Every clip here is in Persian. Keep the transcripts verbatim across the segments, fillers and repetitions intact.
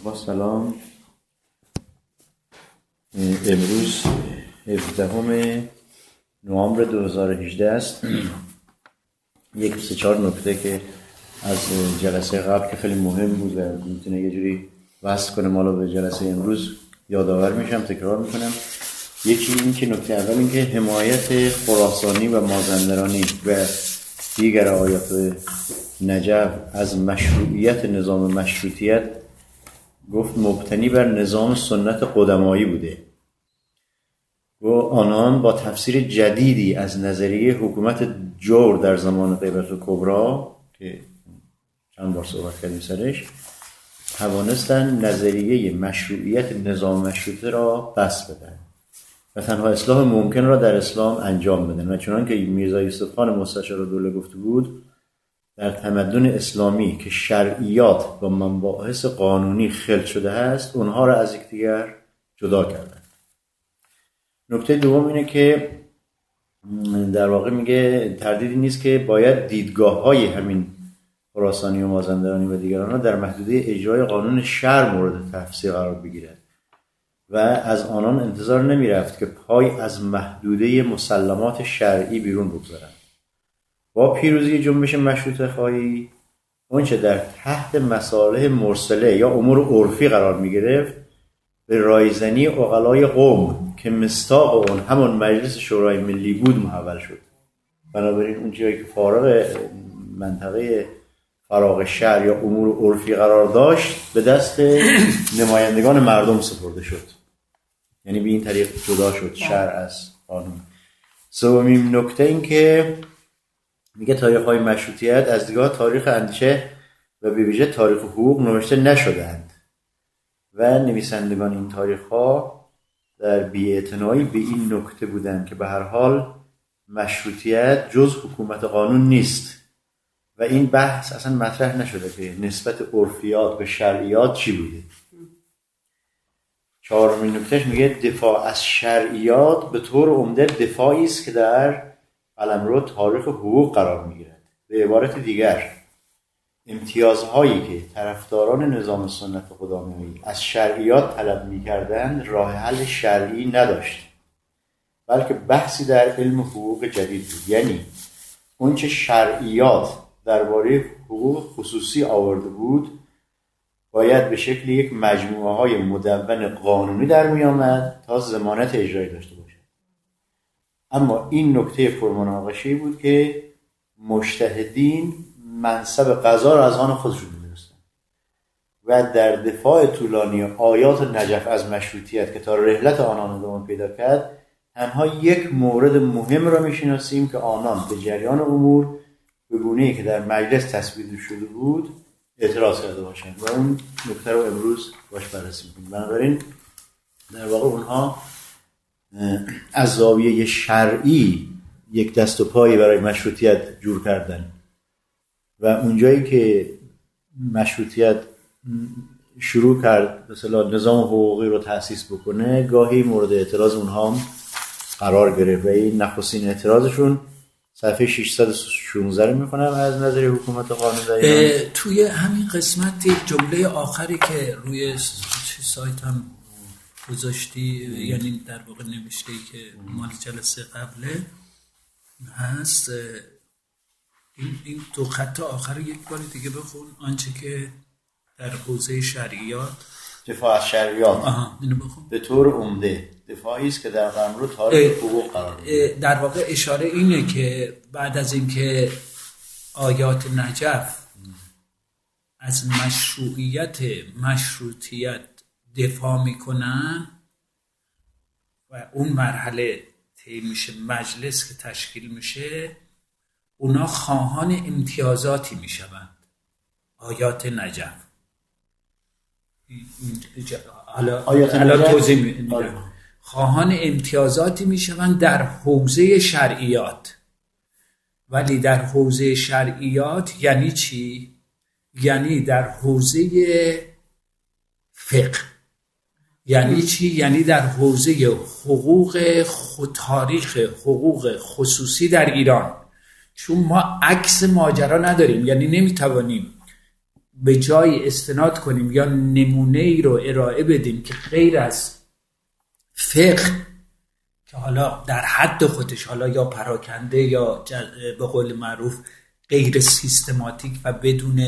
با سلام. امروز هفدهم نوامبر دو هزار و هجده است. یک سه چهار نکته که از جلسه قبل که خیلی مهم بود و میتونه یه جوری وصل کنه ما رو به جلسه امروز یادآور میشم، تکرار میکنم. یکی این که نکته اول این که حمایت خراسانی و مازندرانی و دیگر آیات نجف از مشروعیت نظام مشروطیت گفت مبتنی بر نظام سنت قدمایی بوده و آنان با تفسیر جدیدی از نظریه حکومت جور در زمان غیبت الکبری که چند بار صحبت کردیم سرش توانستن نظریه مشروعیت نظام مشروطه را بس بدن و تنها اصلاح ممکن را در اسلام انجام بدن و چنان که میرزا یوسف خان مستشار دوله گفته بود در تمدن اسلامی که شرعیات با مباحث قانونی خلط شده است اونها را از یکدیگر جدا کردن. نکته دوم اینه که در واقع میگه تردیدی نیست که باید دیدگاه های همین خراسانی و مازندرانی و دیگران را در محدوده اجرای قانون شرع مورد تفسیر قرار بگیرد و از آنان انتظار نمی رفت که پای از محدوده مسلمات شرعی بیرون بگذارند. با پیروزی جنبش مشروطه خواهی اونچه در تحت مصالح مرسله یا امور عرفی قرار می گرفت به رایزنی عقلای قوم که مصداق اون همون مجلس شورای ملی بود محول شد. بنابراین اون جایی که فارغ منطقه فراغ شهر یا امور عرفی قرار داشت به دست نمایندگان مردم سپرده شد، یعنی به این طریق جدا شد شرع از قانون. سومین نکته این که میگه تاریخ‌های مشروطیت از دیدگاه تاریخ اندیشه و به ویژه تاریخ حقوق نوشته نشده‌اند و نویسندگان این تاریخ‌ها در بی‌اعتنایی به این نکته بودند که به هر حال مشروطیت جز حکومت قانون نیست و این بحث اصلا مطرح نشده که نسبت عرفیات به شرعیات چی بوده. چهارمین نکتهش میگه دفاع از شرعیات به طور عمده دفاعی است که در قلمرو تاریخ حقوق قرار میگیرد. به عبارت دیگر امتیازهایی که طرفداران نظام سنت قدمایی از شرعیات طلب میکردند راه حل شرعی نداشت، بلکه بحثی در علم حقوق جدید بود. یعنی اون چه شرعیات درباره حقوق خصوصی آورده بود باید به شکل یک مجموعه های مدون قانونی در می آمد تا ضمانت اجرایی داشته باشد. اما این نکته پرمناقشه‌ای بود که مجتهدین منصب قضا را از آن خودشون می‌دونستند و در دفاع طولانی آیات نجف از مشروطیت که تا رحلت آنان ادامه پیدا کرد تنها یک مورد مهم را می‌شناسیم که آنان به جریان امور به گونه‌ای که در مجلس تصویب شده بود اعتراض کرده باشند و اون نکته رو امروز باش بررسی می‌کنیم. بنابراین در واقع اونها از زاویه شرعی یک دست و پایی برای مشروطیت جور کردن و اونجایی که مشروطیت شروع کرد مثلا نظام حقوقی رو تأسیس بکنه گاهی مورد اعتراض اونها هم قرار گرفت و این نخستین اعتراضشون صفحه ششصد و شانزده رو میخونم از نظر حکومت قانون در ایران. توی همین قسمت جمله آخری که روی سایت هم گذاشتی، یعنی در واقع نوشته ای که مال جلسه قبله هست، این, این دو خط آخر یک بار دیگه بخون. آنچه که در حوزه شرعیات دفاع از شرعیات آها اینو بخون. به طور عمده دفاعی است که در قلمرو تاریخ حقوق قرار می‌گیرد. در واقع اشاره اینه که بعد از اینکه آیات نجف از مشروعیت مشروطیت دفاع میکنن و اون مرحله طی میشه، مجلس که تشکیل میشه، اونا خواهان امتیازاتی میشوند. آیات نجف حالا توضیح میدم. خواهان امتیازاتی میشوند در حوزه شرعیات، ولی در حوزه شرعیات یعنی چی؟ یعنی در حوزه فقه. یعنی چی؟ یعنی در حوزه حقوق خود، تاریخ حقوق خصوصی در ایران. چون ما عکس ماجرا نداریم، یعنی نمیتوانیم به جای استناد کنیم یا نمونه ای رو ارائه بدیم که غیر از فقه که حالا در حد خودش حالا یا پراکنده یا به قول معروف غیر سیستماتیک و بدون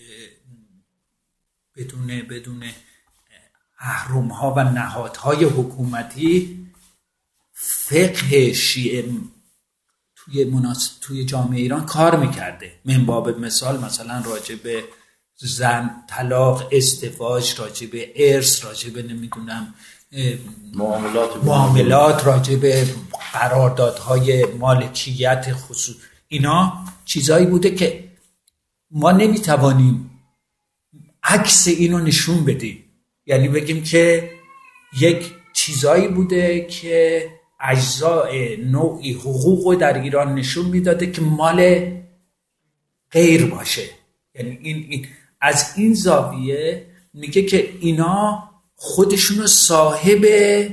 بدون بدون اهرم‌ها و نهادهای حکومتی، فقه شیعه توی مناسب توی جامعه ایران کار میکرده. من باب مثال مثلا راجع به زن، طلاق، ازدواج، راجع به ارث، راجع به نمیدونم معاملات معاملات راجع به قراردادهای مالکیت خصوص، اینا چیزایی بوده که ما نمیتوانیم عکس اینو نشون بدیم. یعنی بگیم که یک چیزایی بوده که اجزای نوعی حقوق در ایران نشون میداده که مال غیر باشه. یعنی این, این از این زاویه میگه که اینا خودشونو صاحب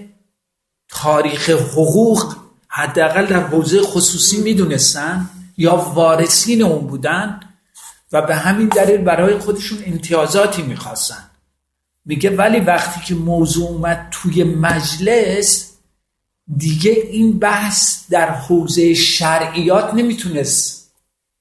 تاریخ حقوق حداقل در حوزه خصوصی میدونستن یا وارثین اون بودن و به همین دلیل برای خودشون امتیازاتی میخواستن. میگه ولی وقتی که موضوع اومد توی مجلس دیگه این بحث در حوزه شرعیات نمیتونست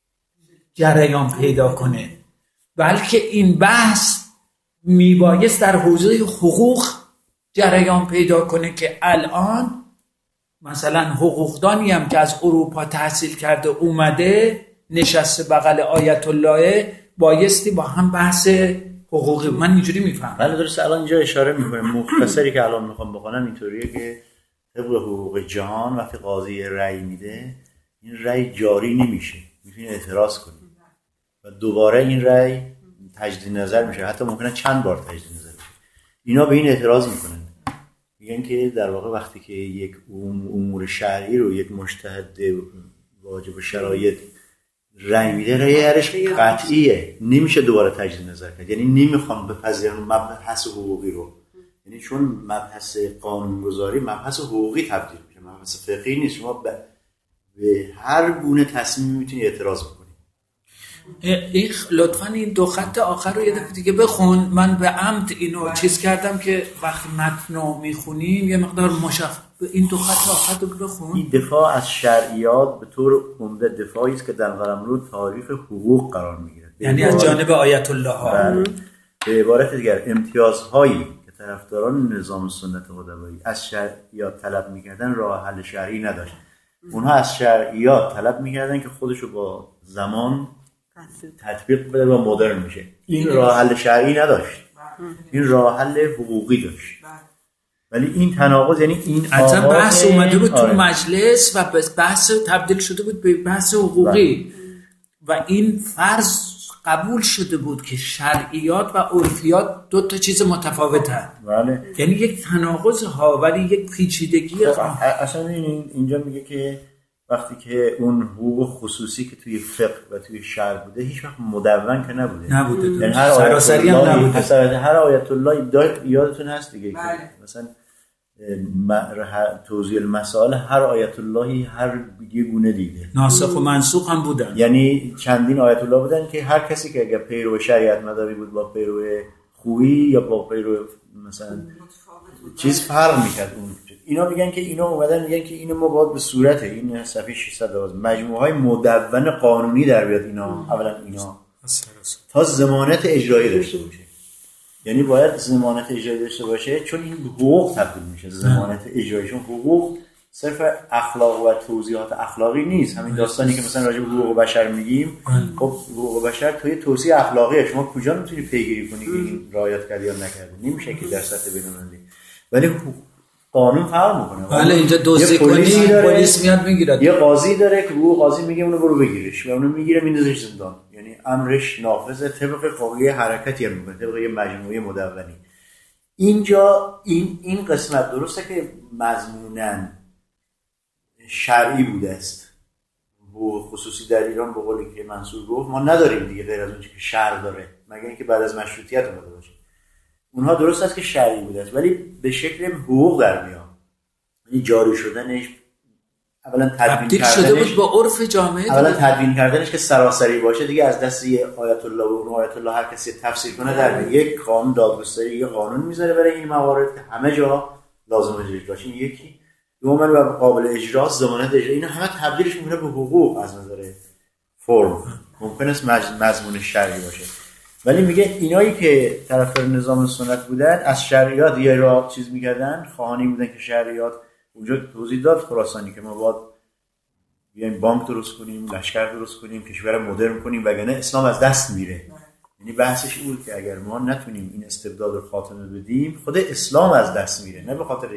جریان پیدا کنه، بلکه این بحث میبایست در حوزه حقوق جریان پیدا کنه که الان مثلا حقوقدانی هم که از اروپا تحصیل کرده اومده نشسته بغل آیت الله، بایستی با هم بحث حقوقی. من اینجوری میفهمم. بله درسته. الان اینجا اشاره میکنه مختصری که الان میخوام بکنم اینطوریه که طبق حقوق جهان وقتی قاضی رأی میده این رأی جاری نمیشه، میتونی اعتراض کنی و دوباره این رأی تجدید نظر میشه، حتی ممکنه چند بار تجدید نظر بشه. اینا به این اعتراض میکنن، میگن که در واقع وقتی که یک امور شرعی رو یک مجتهد واجب و شرایط رأی میده، رأیش قطعیه، نمیشه دوباره تجدید نظر کرد. یعنی نمیخوان بپذیرن مبحث حقوقی رو، یعنی چون مبحث قانونگذاری مبحث حقوقی تبدیل میشه، مبحث فقهی نیست. شما به هر گونه تصمیم میتونی اعتراض بکنی. این لطفاً این دو خط آخر رو یه دفعه دیگه بخون. من به عمد اینو چیز کردم که وقتی متن میخونیم یه مقدار مشخص. این دو خط آخر رو بخون. این دفاع از شرعیات به طور عمده دفاعی است که در قلمرو تعریف حقوق قرار میگیره، یعنی از جانب آیت الله ها. بله. به عبارت دیگر امتیازهایی که طرفداران نظام سنت خدایی از شرعیات طلب میکردن راه حل شرعی نداشت. اونها از شرعیات طلب میکردن که خودشو با زمان تطبیق بده و مدرن میشه. این راه حل شرعی نداشت، این راه حل حقوقی داشت. ولی این تناقض، یعنی این اصلا بحث اومده بود تو آره. مجلس و بحث تبدیل شده بود به بحث حقوقی و این فرض قبول شده بود که شرعیات و عرفیات دو تا چیز متفاوتن. بله. یعنی یک تناقض ها ولی یک پیچیدگی. اصلا این اینجا میگه که وقتی که اون حقوق خصوصی که توی فقه و توی شرع بوده هیچ وقت مدون که نبوده، نبوده. یعنی هر سراسری هم نبوده. هر آیت الله یادتون هست دیگه که مثلا توضیح المسائل هر آیت اللهی هر یه گونه دیده، ناسخ و منسوخ هم بودن. یعنی چندین آیت الله بودن که هر کسی که اگر پیرو شریعت مداری بود با پیرو خویی یا با پیرو مثلا چیز فرق میکرد. اون اینا میگن که اینا اومدن میگن که اینو ما باید به صورت این صفحه ششصد و دوازده مجموعه های مدون قانونی در بیاد. اینا اولا اینا تا ضمانت اجرایی داشته باشه، یعنی باید ضمانت اجرایی داشته باشه چون این حقوق تبدیل میشه ضمانت اجرایی. چون حقوق صرف اخلاق و توضیحات اخلاقی نیست. همین داستانی که مثلا راجع به حقوق بشر میگیم، خب حقوق بشر توی توصیه اخلاقیه، شما کجا میتونی پیگیری کنی که این رعایت کرده یا نکرده؟ نمیشه که در سطح بین‌المللی. ولی قانون فرق میکنه. بله اینجا دزدی کنی پلیس میاد میگیره. یه قاضی داره که او قاضی میگه اونو برو بگیرش و اونو میگیره میندازش زندان، یعنی امرش نافذه طبق قانون حرکتی هم میکنه، طبق یه مجموعه مدونی. اینجا این این قسمت درسته که مضموناً شرعی بوده است و خصوصی در ایران به قولی که منصور گفت ما نداریم دیگه غیر از اون که شرع داره، مگر اینکه بعد از مشروطیت اومده باشه. اونها درست است که شرعی بوده است ولی به شکل حقوق در میاد، یعنی جاری شدنش اولا تدوین شده بود با عرف جامعه. اولا تدوین کردنش که سراسری باشه دیگه از دست یه آیت الله و اون آیت الله هر کسی تفسیر کنه در یک قانون دادگستری یه قانون میذاره برای این موارد که همه جا لازم اجرا باشه. یکی دوما و قابل اجرا، ضمانت اجرا، اینا همه تبدیلش میکنه به حقوق از نظر فرم. ممکنه مضمون شرعی باشه ولی میگه اینایی که طرفدار نظام سنت بودن از شریعت یه را چیز میکردن، خواهانی بودن که شریعت اونجا توضیح داد خراسانی که ما باید بیایم بانک درست کنیم، لشکر درست کنیم، کشور مدرن کنیم وگرنه اسلام از دست میره. یعنی بحثش بود که اگر ما نتونیم این استبداد رو خاتمه بدیم خود اسلام از دست میره، نه به خاطر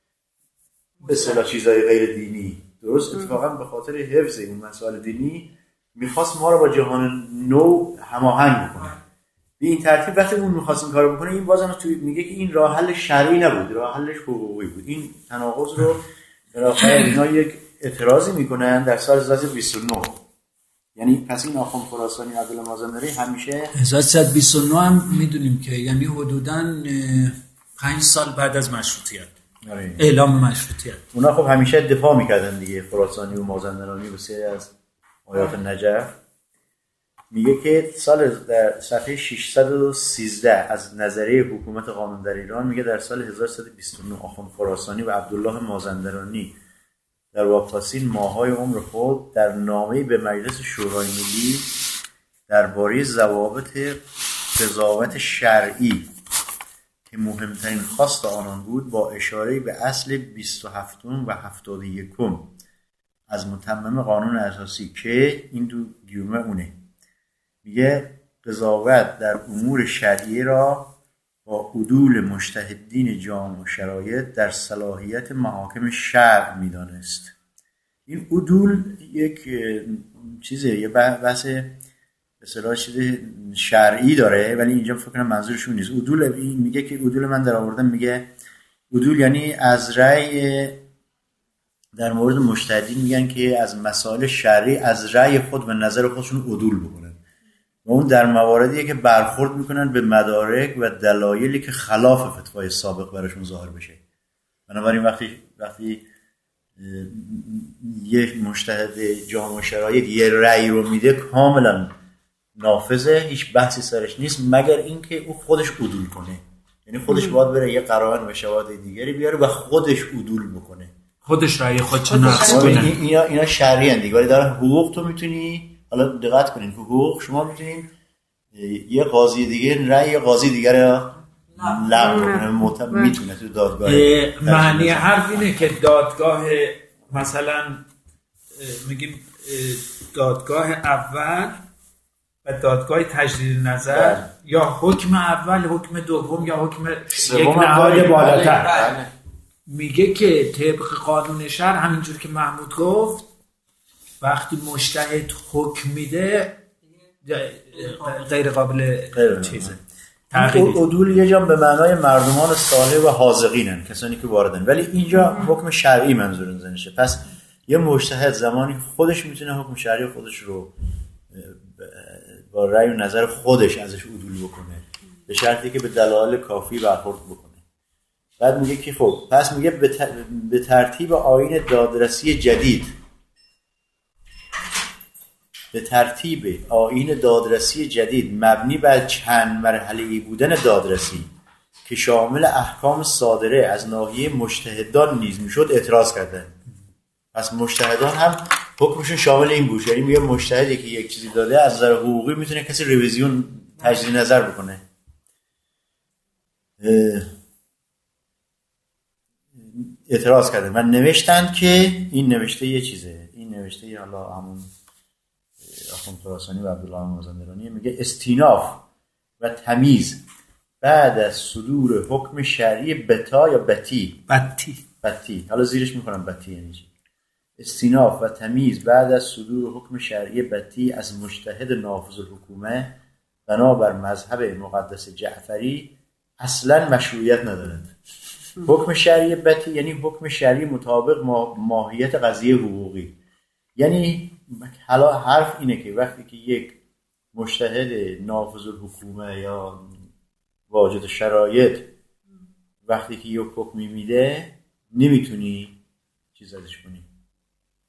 به اصطلاح چیزای غیر دینی. درست اتفاقا به خاطر حفظ اون مسائل دینی میخواست ما رو با جهان نو هماهنگ بکنه. به این ترتیب وقتی اون میخواست این کارو بکنه این بازم توی میگه که این راه حل شرعی نبود، راه حلش حقوقی بود. این تناقض رو در اینا یک اعتراضی میکنن در سال هزار و سیصد و بیست و نه. یعنی پس این آخوند خراسانی عبدالله مازندرانی همیشه هزار و سیصد و بیست و نه هم میدونیم که یعنی حدوداً پنج سال بعد از مشروطیت، اعلام مشروطیت. اونا خب همیشه دفاع میکردن دیگه، خراسانی و مازندرانی بسیاری از آیات نجف. میگه که سال در صفحه ششصد و سیزده از نظریه حکومت قانون در ایران میگه در سال هزار و سیصد و بیست و نه آخوند خراسانی و عبدالله مازندرانی در واپسین ماهای عمر خود در نامه‌ای به مجلس شورای ملی درباره ضوابط قضاوت شرعی که مهمترین خواست آنان بود با اشاره به اصل بیست و هفت و هفتاد و یک از متمم قانون اساسی که این دو گیومه اونه، میگه قضاوت در امور شرعی را با عدول مجتهدین جامع و شرایط در صلاحیت محاکم شرع میدانست. این عدول یک چیزه، یه بحث به اصطلاح چیز شرعی داره ولی اینجا فکر کنم منظورشون نیست. عدول میگه که عدول من در آوردم، میگه عدول یعنی از رأی در مورد مجتهدین میگن که از مسائل شرعی از رأی خود و نظر خودشون عدول بکنن و اون در مواردیه که برخورد میکنن به مدارک و دلایلی که خلاف فتوای سابق براشون ظاهر بشه. بنابراین وقتی وقتی یک مجتهد جامع شرایط یه رأی رو میده کاملا نافذه، هیچ بحثی سرش نیست مگر اینکه او خودش عدول کنه. یعنی خودش باید بره یه قرائن و شواهد دیگری بیاره و خودش عدول بکنه، خودش رأی خودش نقض کنه. اینا اینا شرعی ان دیگه. ولی در حقوق تو میتونی، حالا دقت کنین، حقوق شما میتونین یه قاضی دیگه رأی قاضی دیگه رو لغو کنه، میتونه تو دادگاه. معنی حرف اینه که دادگاه مثلا میگیم دادگاه اول و دادگاه تجدید نظر بله. یا حکم اول، حکم دوم یا حکم یک نهاد بالاتر بله. میگه که طبق قانون شرع همینجور که محمود گفت وقتی مجتهد حکم میده غیر قابل چیزه تغییر. عدول یه جا به معنای مردمان صالح و حاذقینن، کسانی که واردن، ولی اینجا حکم شرعی منظور نمیشه. پس یه مجتهد زمانی خودش میتونه حکم شرعی خودش رو با رأی و نظر خودش ازش عدول بکنه به شرطی که به دلایل کافی برخورد بکنه. بعد میگه که خب پس میگه به ترتیب آیین دادرسی جدید به ترتیب آیین دادرسی جدید مبنی بر چند مرحله‌ای بودن دادرسی که شامل احکام صادره از ناحیه مجتهدان نیز میشد اعتراض کردن. پس مجتهدان هم حکمشون شامل این بود، یعنی میگه مجتهدی که یک چیزی داده از نظر حقوقی میتونه کسی ریویزیون تجدید نظر بکنه. اعتراض کردن و نوشتند که این نوشته یه چیزه، این نوشته حالا همون آخوند خراسانی و عبدالله مازندرانی میگه استیناف و تمیز بعد از صدور حکم شرعی بتا یا بتی بتی بتی حالا زیرش میکنم بتی یعنی چی. استیناف و تمیز بعد از صدور حکم شرعی بتی از مجتهد نافذ الحکومه بنابر مذهب مقدس جعفری اصلا مشروعیت ندارد. حکم شرعی بتی یعنی حکم شرعی مطابق ماهیت قضیه حقوقی. یعنی حالا حرف اینه که وقتی که یک مجتهد نافذ الحکومه یا واجد شرایط وقتی که یک حکمی میده نمیتونی چیز ازش کنی،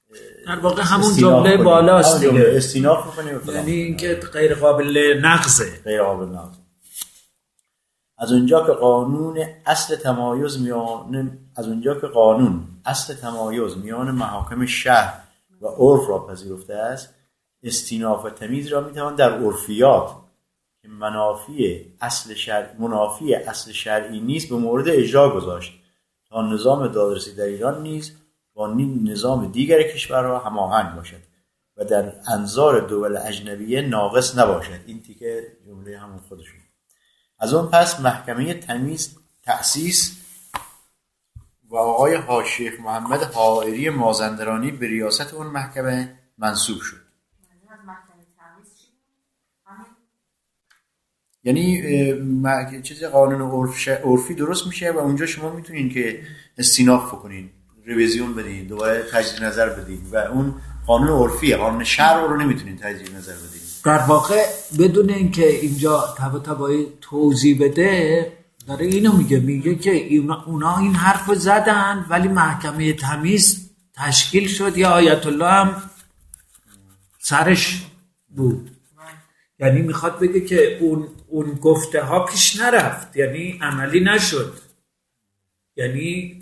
در واقع همون جمله بالاست دیگه، استیناف کنیم، یعنی اینکه غیر قابل نقضه. غیر قابل نقض. از اونجا که قانون اصل تمایز میان از اونجا که قانون اصل تمایز میان محاکم شرع و عرف را پذیرفته است، استیناف و تمیز را میتوان در عرفیات که منافی اصل شرع منافی اصل شرعی نیست به مورد اجرا گذاشت تا نظام دادرسی در ایران نیز با نظام دیگر کشورها هماهنگ باشد و در انظار دول اجنبیه ناقص نباشد. این تیکه جمله همون خودشون. از اون پس محکمه تمیز تأسیس و آقای حاجی محمد حائری مازندرانی به ریاست اون محکمه منصوب شد. یعنی چیز قانون عرف عرفی درست میشه و اونجا شما میتونین که استیناف بکنین، ریویزیون بدین، دوباره تجدید نظر بدین و اون قانون عرفیه، قانون شرع رو نمیتونین تجدید نظر بدین. در واقع بدون اینکه اینجا طباطبایی توضیح بده داره اینو میگه، میگه که اونا این حرفو زدن ولی محکمه تمیز تشکیل شد یا آیت الله هم سرش بود. یعنی میخواد بگه که اون اون گفته ها پیش نرفت، یعنی عملی نشد، یعنی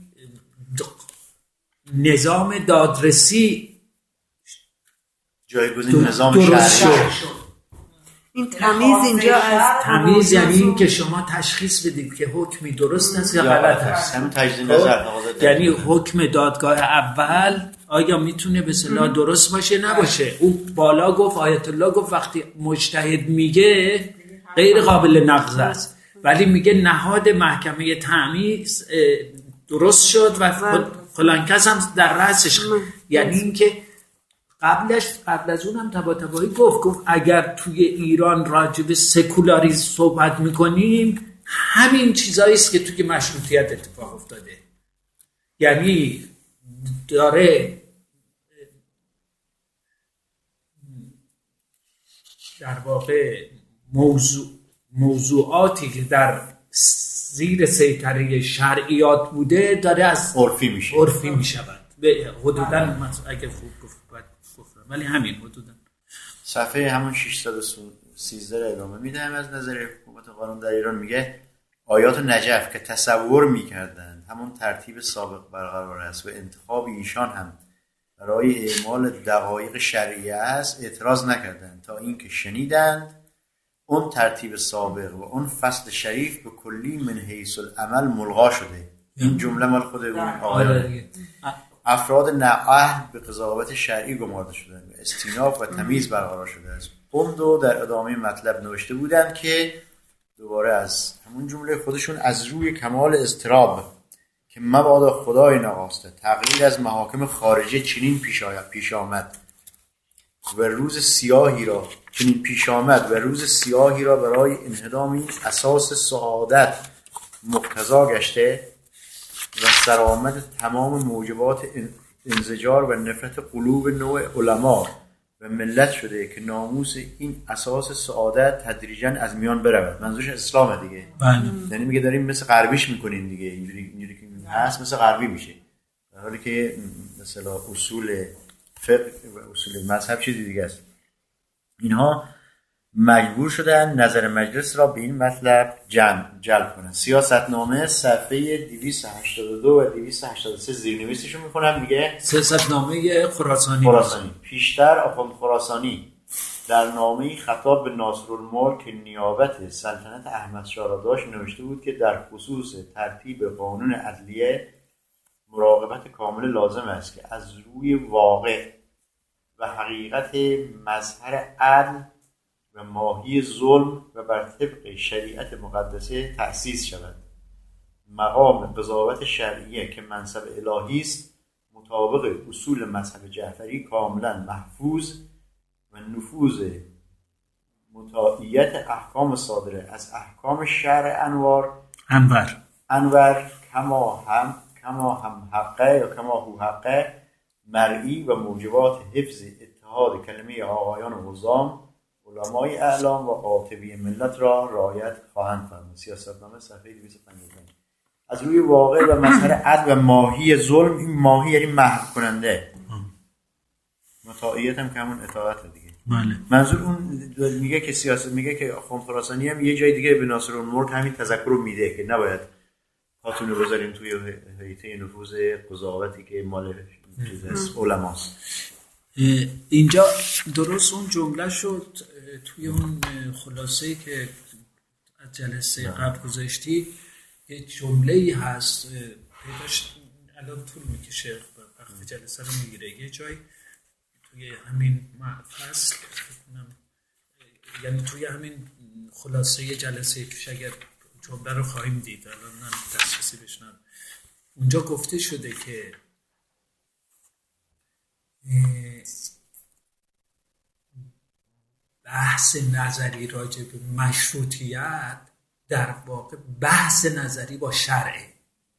نظام دادرسی جایگزین نظام شرعی. این تمیز اینجا از تمیز یعنی این که شما تشخیص بدید که حکمی درست است یا غلط است. همین تجدید نظر. یعنی حکم دادگاه اول آیا میتونه به اصطلاح درست باشه نباشه. اون بالا گفت، آیت الله گفت وقتی مجتهد میگه غیر قابل نقض است، ولی میگه نهاد محکمه تمیز درست شد و فلان کس هم در رأسش. یعنی اینکه قبلش قبل از اون هم طباطبایی گفت گفت اگر توی ایران راجع به سکولاریسم صحبت میکنیم همین چیزایی است که توی مشروطیت اتفاق افتاده. یعنی داره در واقع موضوع موضوعاتی که در زیر سیطره شرعیات بوده داره از عرفی میشه عرفی میشود به حدوداً اگه خوب گفت ولی همین حدوداً. صفحه همون ششصد و سیزده ادامه میدهم. از نظر حکومت قانون در ایران میگه آیات نجف که تصور میکردند همون ترتیب سابق برقرار است و انتخاب ایشان هم برای اعمال دقایق شرعیه است اعتراض نکردند تا اینکه شنیدند اون ترتیب سابق و اون فصل شریف به کلی من حیث العمل ملغا شده. این جمله مال خود اون آقایان. افراد نااهل به قضاوت شرعی گمارده شدند و استیناف و تمیز برقرار شده است. اون دو در ادامه مطلب نوشته بودند که دوباره از همون جمله خودشون از روی کمال اضطراب که مبادا خدای نخواسته تغییر از محاکم خارجه چنین پیش آید پیش آمد و روز سیاهی را چنین پیش آمد و روز سیاهی را برای انهدام این اساس سعادت مقتضا گشته و سرآمد تمام موجبات انزجار و نفرت قلوب نوع علما و ملت شده که ناموس این اساس سعادت تدریجاً از میان برود. منظورش اسلامه دیگه. یعنی میگه داریم مثل غربیش میکنین دیگه، اینجوری اینجوری که هست مثل غربی میشه، در حالی که مثلا اصول فقه و اصول مذهب چیزی دیگه است. اینها مجبور شدن نظر مجلس را به این مطلب جلب کنند. سیاستنامه صفحه دویست و هشتاد و دو و دویست و هشتاد و سه زیرنویسشون میکنم دیگه. سیاستنامه خراسانی. خراسانی. پیشتر آخوند خراسانی در نامه‌ای خطاب به ناصرالملک که نیابت سلطنت احمدشاه را داشت نوشته بود که در خصوص ترتیب قانون عدلیه مراقبت کامل لازم است که از روی واقع و حقیقت مظهر عدل و ماهی ظلم و بر طبق شریعت مقدسه تأسیس شود. مقام قضاوت شرعیه که منصب الهی است مطابق اصول مذهب جعفری کاملا محفوظ و نفوذ مطاعیت احکام صادره از احکام شرع انوار انور انور کما هم کما هم حقه یا کما هو حقه مرئی و موجبات حفظ اتحاد کلمه آقایان و نظام علمای اعلام و قاطبی ملت را رعایت خواهند فرمود. سیاستنامه صفحه دویست و پنجاه و پنج. از روی واقع و مظهر عدل و ماهی ظلم. این ماهی یعنی محو کننده، مطاعیت هم که همون اطاعت دیگه. بله. منظور اون میگه که سیاست میگه که آخوند خراسانی هم یه جای دیگه به ناصرالملک همین تذکر رو میده که نباید پاتون رو بذارین توی هیئت نفوذ قضاوتی که مال چیز علماست. اینجا درست اون جمله شد توی اون خلاصه‌ای که از جلسه قبل گذاشتی یه جمله‌ای هست پیداش الان طول میکشه وقتی جلسه رو میگیره، یه جای توی همین فصل یعنی توی همین خلاصه جلسه پیش اگر جمله رو خواهیم دید، الان من دسترسی بشنم، اونجا گفته شده که بحث نظری راجع به مشروطیت در واقع بحث نظری با شرع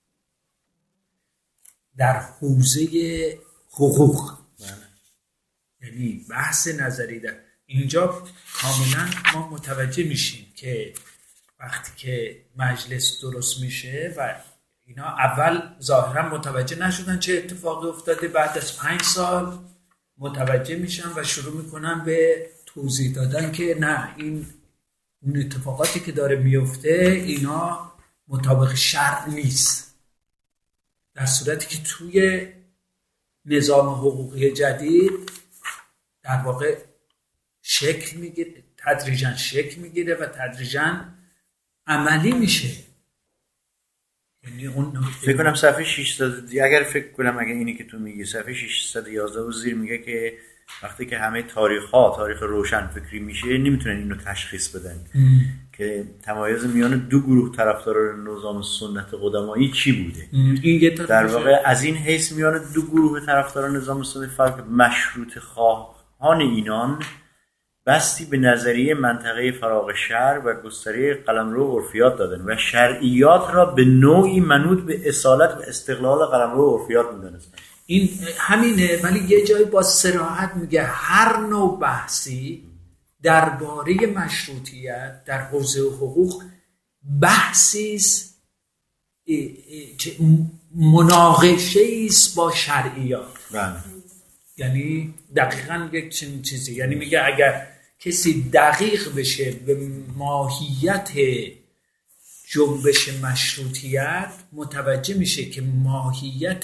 در حوزه حقوق، یعنی بحث نظری در اینجا کاملا ما متوجه میشیم که وقتی که مجلس درست میشه و اینا اول ظاهرا متوجه نشدن چه اتفاقی افتاده، بعد از پنج سال متوجه میشن و شروع میکنن به توضیح دادن که نه این اون اتفاقاتی که داره میفته اینا مطابق شرع نیست، در صورتی که توی نظام حقوقی جدید در واقع شکل میگیره، تدریجاً شکل میگیره و تدریجاً عملی میشه. یعنی اون فکر کنم صفحه ششصد اگر فکر کنم اگه اینی که تو میگی صفحه ششصد و یازده و زیر میگه که وقتی که همه تاریخ ها تاریخ روشن فکری میشه نمیتونن اینو تشخیص بدن ام. که تمایز میان دو گروه طرفدار نظام سنت قدمایی چی بوده. این در واقع از این حیث میان دو گروه طرفدار نظام سنت فرق مشروط خواهان اینان بستی به نظریه منطقه فراغ شرع و گستره قلمرو عرفیات دادن و شرعیات را به نوعی منوط به اصالت و استقلال قلمرو عرفیات می‌دانستند. این همینه، ولی یه جایی با صراحت میگه هر نوع بحثی درباره مشروطیت در حوزه حقوق بحثی است که مناقشه است با شرعیات. بله. یعنی دقیقاً یک چنین چیزی، یعنی میگه اگر کسی دقیق بشه به ماهیت جنبش مشروطیت متوجه میشه که ماهیت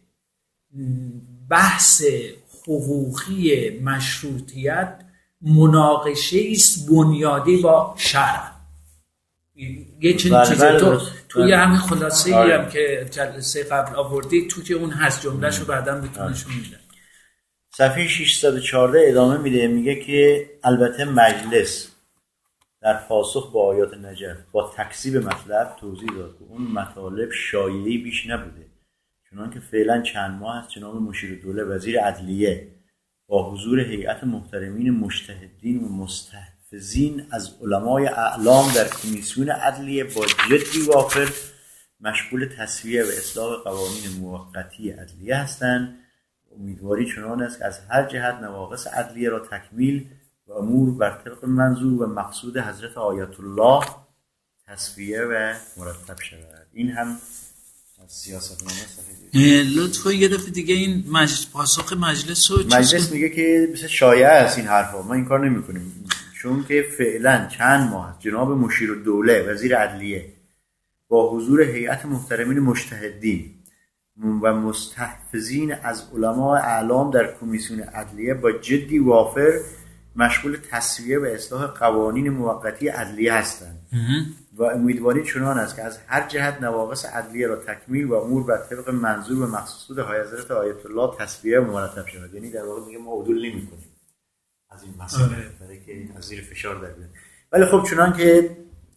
بحث حقوقی مشروطیت مناقشه است بنیادی با شرع. یه چنین چیزی تو توی همین خلاصه‌ای هم که جلسه قبل آوردی توی اون هست، جمله‌شو بعداً میتونشون میدن. صفحه ششصد و چهارده ادامه میده، میگه که البته مجلس در پاسخ با آیات نجف با تکذیب مطلب توضیح داد که اون مطالب شایعه‌ای بیش نبوده، چنان که فعلا چند ماه از جناب مشیرالدوله وزیر عدلیه با حضور هیئت محترمین مجتهدین و مستحفظین از علمای اعلام در کمیسیون عدلیه با جدی وافر مشغول تصویه و اصلاح قوانین موقتی عدلیه هستند. امیدواری چنان است که از هر جهت نواقص عدلیه را تکمیل و امور بر طبق منظور و مقصود حضرت آیت الله تصفیه و مرتب شود. این هم از سیاستنامه صحیح. لطفا یه دفعه دیگه این مجلس پاسخ مجلس رو مجلس میگه که مثل شایعه است این حرفا، ما این کار نمی‌کنیم، چون که فعلا چند ماه جناب مشیرالدوله وزیر عدلیه با حضور هیئت محترمین مجتهدین و مستحفظین از علما اعلام در کمیسیون عدلیه با جدی وافر مشغول تصویه و اصلاح قوانین موقتی عدلیه هستند و امیدواری چنان است که از هر جهت نواقص عدلیه را تکمیل و امور بر طبق منظور و مقصود حضرت آیت الله تصویه و مرتب شود. یعنی در واقع میگه ما عدول نمی‌کنیم از این مسئله برای که از زیر فشار در بیاد. ولی خب چنان که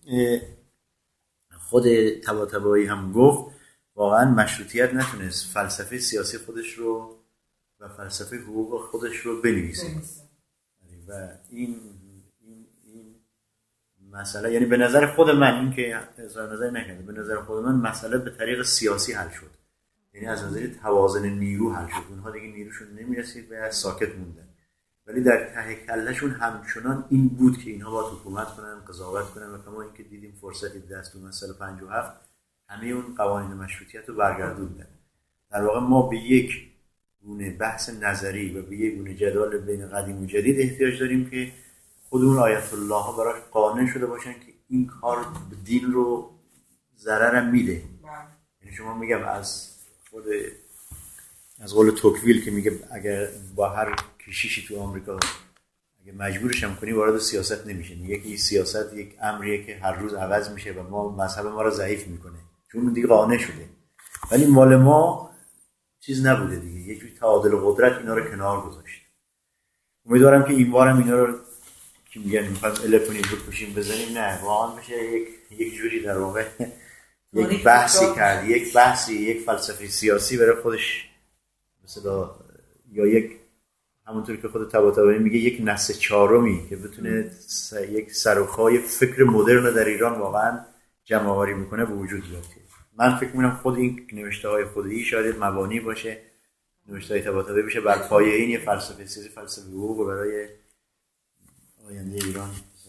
خود طباطبایی هم گفت، واقعا مشروطیت نتونست فلسفه سیاسی خودش رو و فلسفه حقوق خودش رو بنویسه و این این این مسئله، یعنی به نظر خود من، این که اظهار نظر نکنه، به نظر خود من مسئله به طریق سیاسی حل شد، یعنی از نظر توازن نیرو حل شد. اونها دیگه نیروشون نمیرسید و ساکت موندن، ولی در ته کلهشون همچنان این بود که اینها باید حکومت کنن، قضاوت کنن و کما اینکه دیدیم فرصتی دست تو مسئله پنجاه و هفت همه اون قوانین مشروطیت رو برگردوندن. در واقع ما به یک گونه بحث نظری و به یک گونه جدال بین قدیم و جدید احتیاج داریم که خودمون آیت الله ها براش قانع شده باشن که این کار دین رو ضررم میده. یعنی شما میگم از خود از قول توکویل که میگه اگر با هر کشیشی تو آمریکا اگه مجبورش هم کنی وارد سیاست نمیشه، میگه که این سیاست یک امریه که هر روز عوض میشه و ما مذهب ما رو ضعیف میکنه چون دیگه قانع شده. ولی مال ما چیز نبوده دیگه، یک جوری تعادل قدرت اینا رو کنار گذاشت. امیدوارم که این بارم اینا رو که میگن میخوایم الکترونی بکشیم بزنیم، نه واقعا میشه یک یک جوری در واقع یک بحثی کرد، یک بحثی، یک فلسفه سیاسی برای خودش مثلا، یا یک همونطوری که خود طباطبایی میگه یک نسل چهارمی که بتونه س... یک سروخای فکر مدرن در ایران واقعا جمع آوری میکنه به وجود بیاد. من فکر میکنم خود این نوشته های خودی شاید مبانی باشه، نوشته های طباطبایی بشه بر پایه این یه فلسفه سیاسی، فلسفه حقوق برای آینده ایران.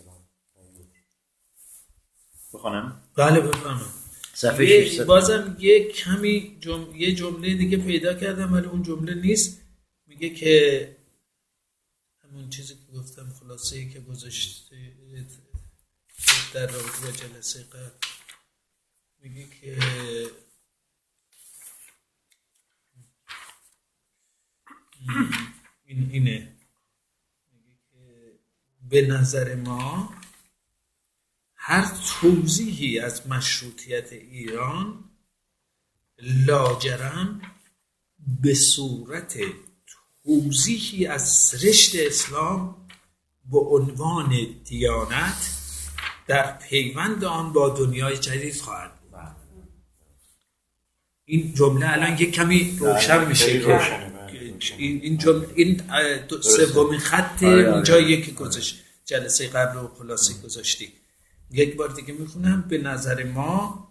بخونم؟ بله بفرمایید. صفحه ششصد. بازم یه کمی جم... یه جمله دیگه پیدا کردم ولی اون جمله نیست. میگه که همون چیزی که گفتم خلاصه‌ای که گذاشته در رابطه با جلسه قبل، میگه که این اینه، میگه که به نظر ما هر توضیحی از مشروطیت ایران لاجرم به صورت توضیحی از رشد اسلام به عنوان دیانت در پیوند آن با دنیای جدید خواهد بود. این جمله الان یک کمی روشن میشه که این جمله این سومین خط اونجا یکی گذاشت، جلسه قبل رو خلاصه گذاشتی. یک بار دیگه میخونم. به نظر ما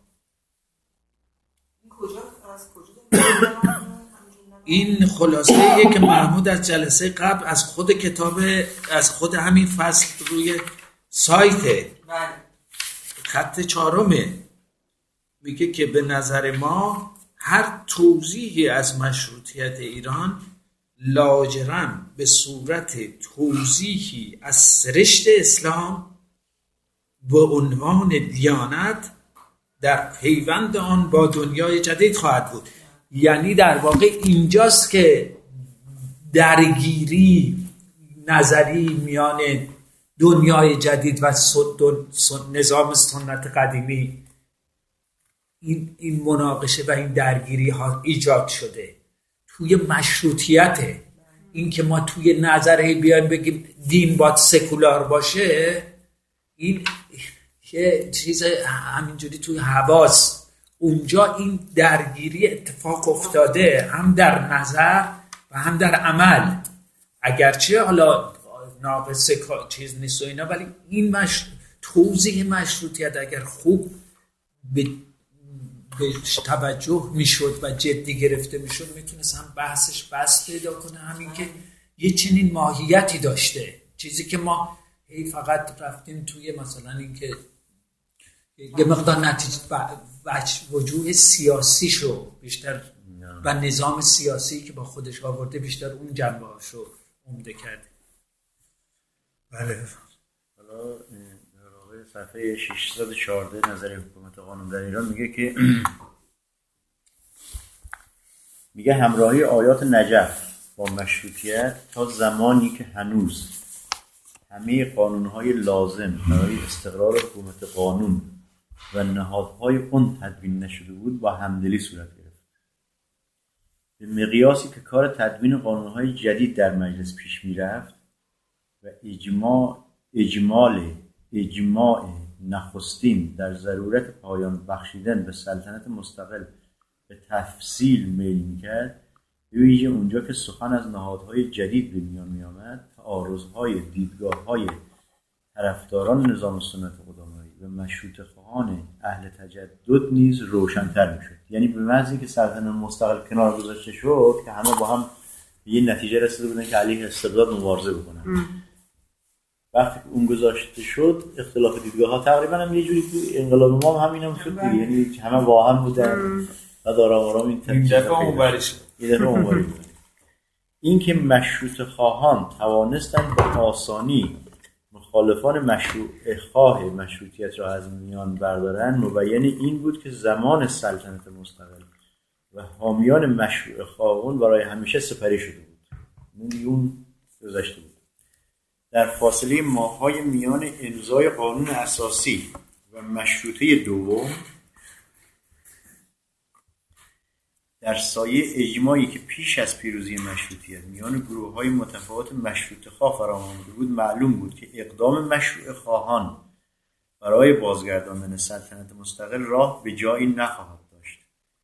این خلاصه یه که محمود از جلسه قبل از خود کتاب، از خود همین فصل روی سایت خط چهارمه، میگه که به نظر ما هر توضیحی از مشروطیت ایران لاجرم به صورت توضیحی از رشد اسلام به عنوان دیانت در پیوند آن با دنیای جدید خواهد بود. یعنی در واقع اینجاست که درگیری نظری میان دنیای جدید و نظام سنت قدیمی، این این مناقشه و این درگیری ها ایجاد شده توی مشروطیت. این که ما توی نظری بیایم بگیم دین باید سکولار باشه، این یه چیز همینجوری توی حواس. اونجا این درگیری اتفاق افتاده، هم در نظر و هم در عمل، اگرچه حالا ناقص چیز نیست و اینا، ولی این مش... توضیح مشروطیت اگر خوب به به توجه میشد و جدی گرفته میشد، میتونست هم بحثش بس پیدا کنه، همین که یه چنین ماهیتی داشته. چیزی که ما هی فقط رفتیم توی مثلا این که یه مقدار نتیجه وجوه سیاسیشو بیشتر و نظام سیاسی که با خودش آورده بیشتر اون جنبه هاشو عمده کرده. بله. حالا صفحه ششصد و چهارده نظریه حکومت قانون در ایران میگه که میگه همراهی آیات نجف با مشروطیت تا زمانی که هنوز همه قانونهای لازم برای استقرار حکومت قانون و نهادهای اون تدوین نشده بود با همدلی صورت گرفت. به مقیاسی که کار تدوین قانونهای جدید در مجلس پیش میرفت و اجماع اجمال اجماع نخستین در ضرورت پایان بخشیدن به سلطنت مستقل به تفصیل میل میکرد، به ویژه اونجا که سخن از نهادهای جدید به میان میآمد، تعارضهای دیدگاه‌های طرفداران نظام سنت قدمایی و مشروطه خواهان اهل تجدد نیز روشن‌تر میشد. یعنی به محض اینکه سلطنت مستقل کنار گذاشته شد که همه با هم یه نتیجه رسیده بودن که علیه استبداد مبارزه بکنن. ام. وقتی اون گذاشته شد، اختلاف دیدگاه‌ها تقریبا هم یه جوری تو انقلاب ما هم همینم شد دیگه، یعنی همه با هم بودن و دارا آرام این دفعه اونوری شد. یه دفعه اونوری بود. اینکه مشروط خواهان توانستند به آسانی مخالفان مشروع خواه مشروطیت را از میان بردارند مبین این بود که زمان سلطنت مستقل و حامیان مشروع خواهان برای همیشه سپری شده بود. میلیون گذشته بود. در فاصله ماه‌های میان امضای قانون اساسی و مشروطه دوم، در سایه اجماعی که پیش از پیروزی مشروطیت میان گروه‌های متفاوت مشروطه خواه فراهم آمده بود، معلوم بود که اقدام مشروع خواهان برای بازگرداندن سلطنت مستقل راه به جایی نخواهد داشت.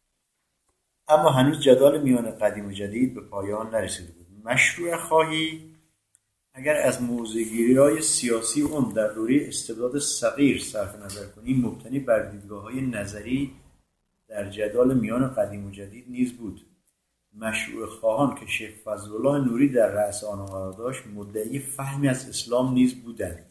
اما هنوز جدال میان قدیم و جدید به پایان نرسیده بود. مشروع خواهی اگر از موضع‌گیری‌های سیاسی اون در دوره استبداد صغیر صرف نظر کنیم، مبتنی بر دیدگاه‌های نظری در جدال میان قدیم و جدید نیز بود. مشروع خواهان که شیخ فضلالله نوری در رأس آنها قرار داشت، مدعی فهمی از اسلام نیز بودند.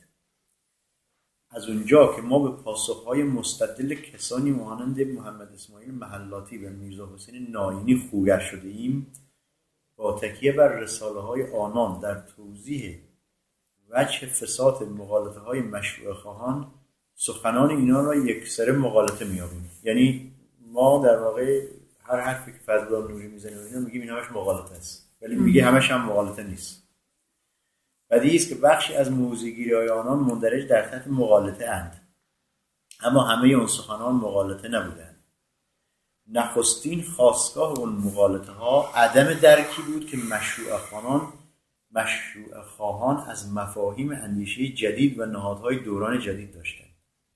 از اونجا که ما به پاسخهای مستدل کسانی مانند محمد اسماعیل محلاتی و میرزا حسین ناینی خوگر شده ایم، با تکیه بر رساله های آنان در توضیح وجه فساد مغالطه های مشروع خواهان، سخنان اینا را یکسره مغالطه میابیم. یعنی ما در واقع هر حرفی که فضلالله نوری میزنه و اینا میگیم این همش مغالطه است، ولی میگه همش هم مغالطه نیست. بدیهی است که بخشی از موضع‌گیری‌های آنان مندرج در تحت مغالطه اند، اما همه اون سخنان مغالطه نبودند. نخستین خاستگاه اون مغالطه ها عدم درکی بود که مشروع خواهان مشروع خواهان از مفاهیم اندیشه جدید و نهادهای دوران جدید داشتند.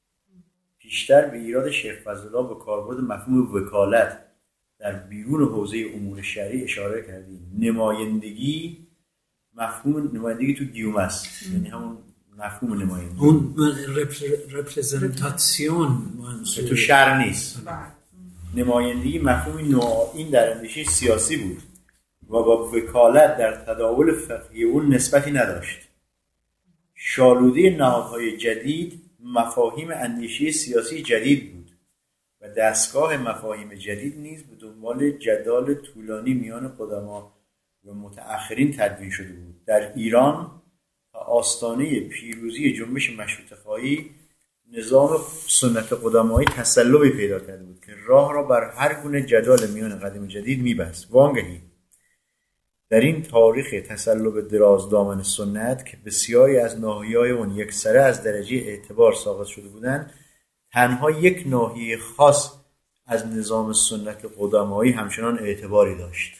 پیشتر به ایراد شیخ فضلالله به کاربرد مفهوم وکالت در بیرون حوزه امور شرعی اشاره کردیم. نمایندگی، مفهوم نمایندگی تو گیوم است، یعنی همون مفهوم نمایندگی، اون رپرزنتاسیون تو شرع نیست. نمایندگی مفهومی نوعین در اندیشه سیاسی بود و با وکالت در تداول فقهی اون نسبتی نداشت. شالوده نهادهای جدید مفاهیم اندیشه سیاسی جدید بود و دستگاه مفاهیم جدید نیز به دنبال جدال طولانی میان قدما و متأخرین تدوین شده بود. در ایران تا آستانه پیروزی جنبش مشروطه خواهی، نظام سنت قدمایی تسلبی پیدا کرده بود که راه را بر هر گونه جدال میان قدیم و جدید می‌بست. وانگهی در این تاریخ تسلب دراز دامن سنت که بسیاری از ناحیه‌های اون یکسره از درجه اعتبار ساقط شده بودند، تنها یک ناحیه خاص از نظام سنت قدمایی همچنان اعتباری داشت.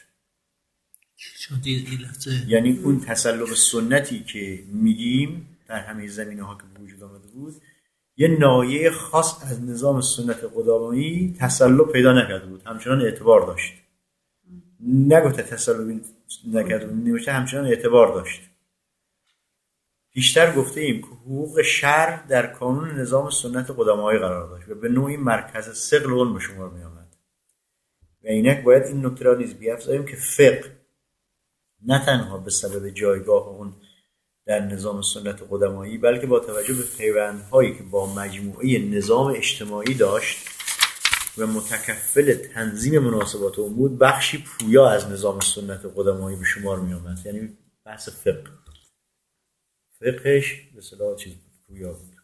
یعنی اون تسلب سنتی که میگیم در همه زمینه‌ها که به وجود آمده بود، یه ناحیه خاص از نظام سنت قدمایی تسلب پیدا نکرده بود، همچنان اعتبار داشت. نگفته تسلب نکرده بود، نوشته همچنان اعتبار داشت. پیشتر گفته ایم که حقوق شرع در کانون نظام سنت قدمایی قرار داشت و به نوعی مرکز ثقل اون به شمار می آمد. و اینک باید این نکته را نیز بیفزاییم که فقه نه تنها به سبب جایگاه اون در نظام سنت قدمایی، بلکه با توجه به پیوندهایی که با مجموعه نظام اجتماعی داشت و متکفل تنظیم مناسبات اون بود، بخشی پویا از نظام سنت قدمایی به شمار می آمد. یعنی بحث فقه فقهش به اصطلاح چیز پویا بود.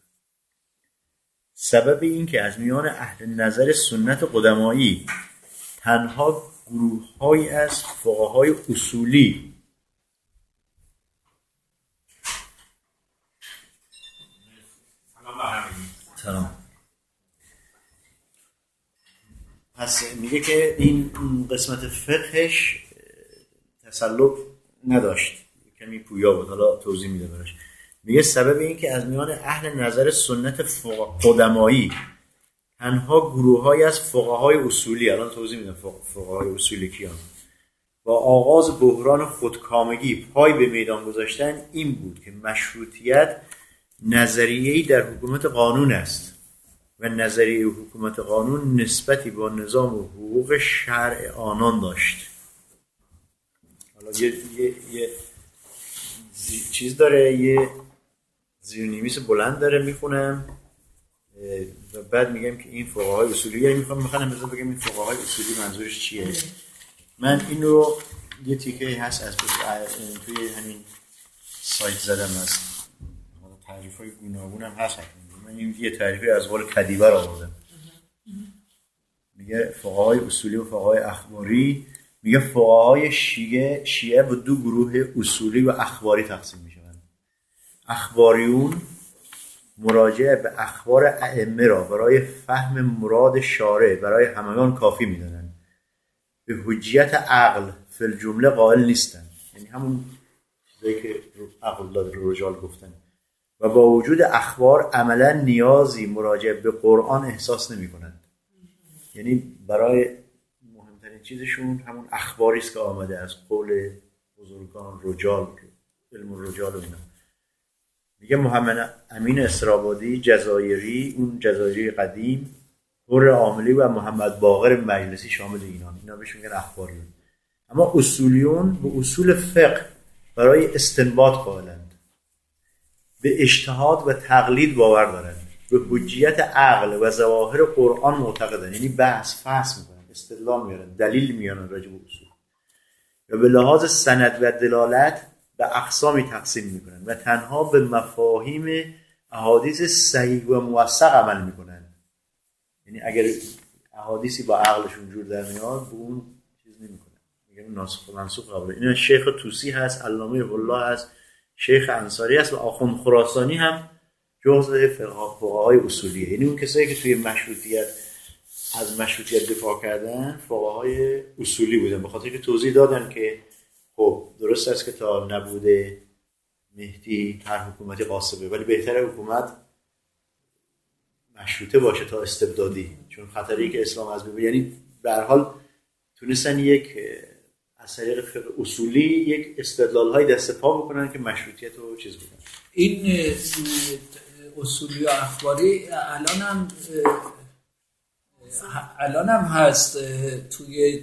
سبب این که از میان اهل نظر سنت قدمایی تنها گروه‌هایی از فقهای اصولی سلام پس میگه که این قسمت فقهش تسلب نداشت، کمی پویا بود. حالا توضیح میده براش. میگه سبب این که از میان اهل نظر سنت قدمایی تنها گروه‌هایی از فقهای اصولی، الان توضیح میدم فقهای اصولی کیان، با آغاز بحران خودکامگی پای به میدان گذاشتن این بود که مشروطیت نظریه‌ای در حکومت قانون است و نظریه حکومت قانون نسبتی با نظام و حقوق شرع آنان داشت. حالا یه, یه, یه چیز داره، یه زیرنویس بلند داره میخونم و بعد میگم که این فقهای اصولی، یعنی میخوام میخوام مثلا بگم این فقهای اصولی منظورش چیه. من این رو یه تیکه هست از توی همین سایت زدم از تعریف‌های گوناگون هم هست. من این یه تعریفی از قول کدیبه را آوردم. میگه فقهای اصولی و فقهای اخباری، میگه فقهای شیعه شیعه به دو گروه اصولی و اخباری تقسیم میشوند. اخباریون مراجعه به اخبار ائمه را برای فهم مراد شارع برای همگان کافی میدانند. به حجیت عقل فی الجمله قائل نیستند، یعنی همون چیزایی که عقل داد رجال گفتن، و با وجود اخبار عملا نیازی مراجعه به قرآن احساس نمی کنند. یعنی برای مهمترین چیزشون همون اخباری است که آمده از قول بزرگان رجال، علم رجال و اینا. میگه محمد امین استرابادی جزایری، اون جزایری قدیم، حر عاملی و محمد باقر مجلسی شامل اینان، اینا بهش میگن اخباریون. اما اصولیون به اصول فقه برای استنباط قائلند، به اجتهاد و تقلید باور دارند، به حجیت عقل و ظواهر قرآن معتقدند، یعنی بحث فحص میکنن، استدلال میارن، دلیل میارن راجع به اصول، و به لحاظ سند و دلالت به اقسامی تقسیم میکنن و تنها به مفاهیم احادیث صحیح و موثق عمل میکنن. یعنی اگر احادیثی با عقلشون جور در میاد به اون چیز نمیکنن، میگن ناسخ و منسوخ قبول. این شیخ طوسی هست، علامه الله هست، شیخ انصاری هست و آخوند خراسانی هم جزء فقهای اصولیه. یعنی اون کسایی که توی مشروطیت از مشروطیت دفاع کردن فقهای اصولی بودن، به خاطر که توضیح دادن که خب درست است که تا نبوده مهدی هر حکومتی قاصبه، ولی بهتره حکومت مشروطه باشه تا استبدادی، چون خطری که اسلام از ببینه. یعنی به هر حال تونستن یک از طریق فقه اصولی یک استدلال‌های دست پا بکنن که مشروطیت رو چیز بودن. این اصولی و اخباری الان هم الان هم هست توی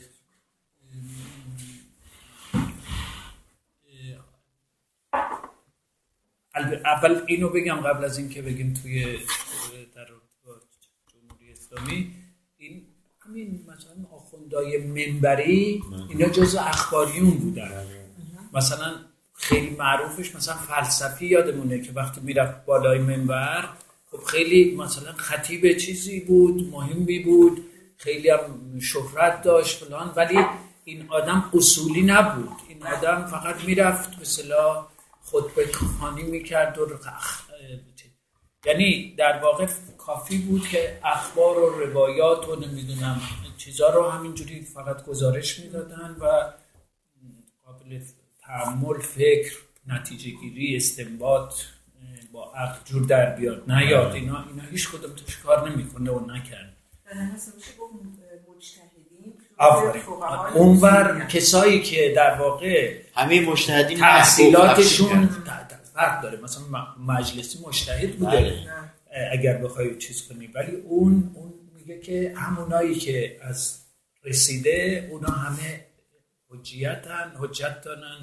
اول اینو بگم قبل از این که بگیم توی در جمهوری اسلامی این همین مثلا آخوندای منبری اینا جزء اخباریون بودن. مثلا خیلی معروفش مثلا فلسفی یادمونه که وقتی میرفت بالای منبر خب خیلی مثلا خطیب چیزی بود، مهمی بود، خیلی هم شهرت داشت فلان، ولی این آدم اصولی نبود. این آدم فقط میرفت به اصطلاح خطبه خوانی میکرد و رخ... یعنی در واقع کافی بود که اخبار و روایات و نمیدونم چیزا رو همینجوری فقط گزارش میدادن و قابل تأمل، فکر، نتیجه گیری، استنباط با عقل جور در بیاد نیاد. اینا اینا هیچ کدوم توش کار نمیکنه و نکرد. مثلا میشه گفت مجتهدین آفرین. اونور کسایی که در واقع همه مجتهدین تحصیلاتشون فرق داره، مثلا مجلسی مجتهد بوده اگر بخوای چیز کنی، ولی اون اون میگه که همونایی که از رسیده اونا همه حجیتن، حجت دارن،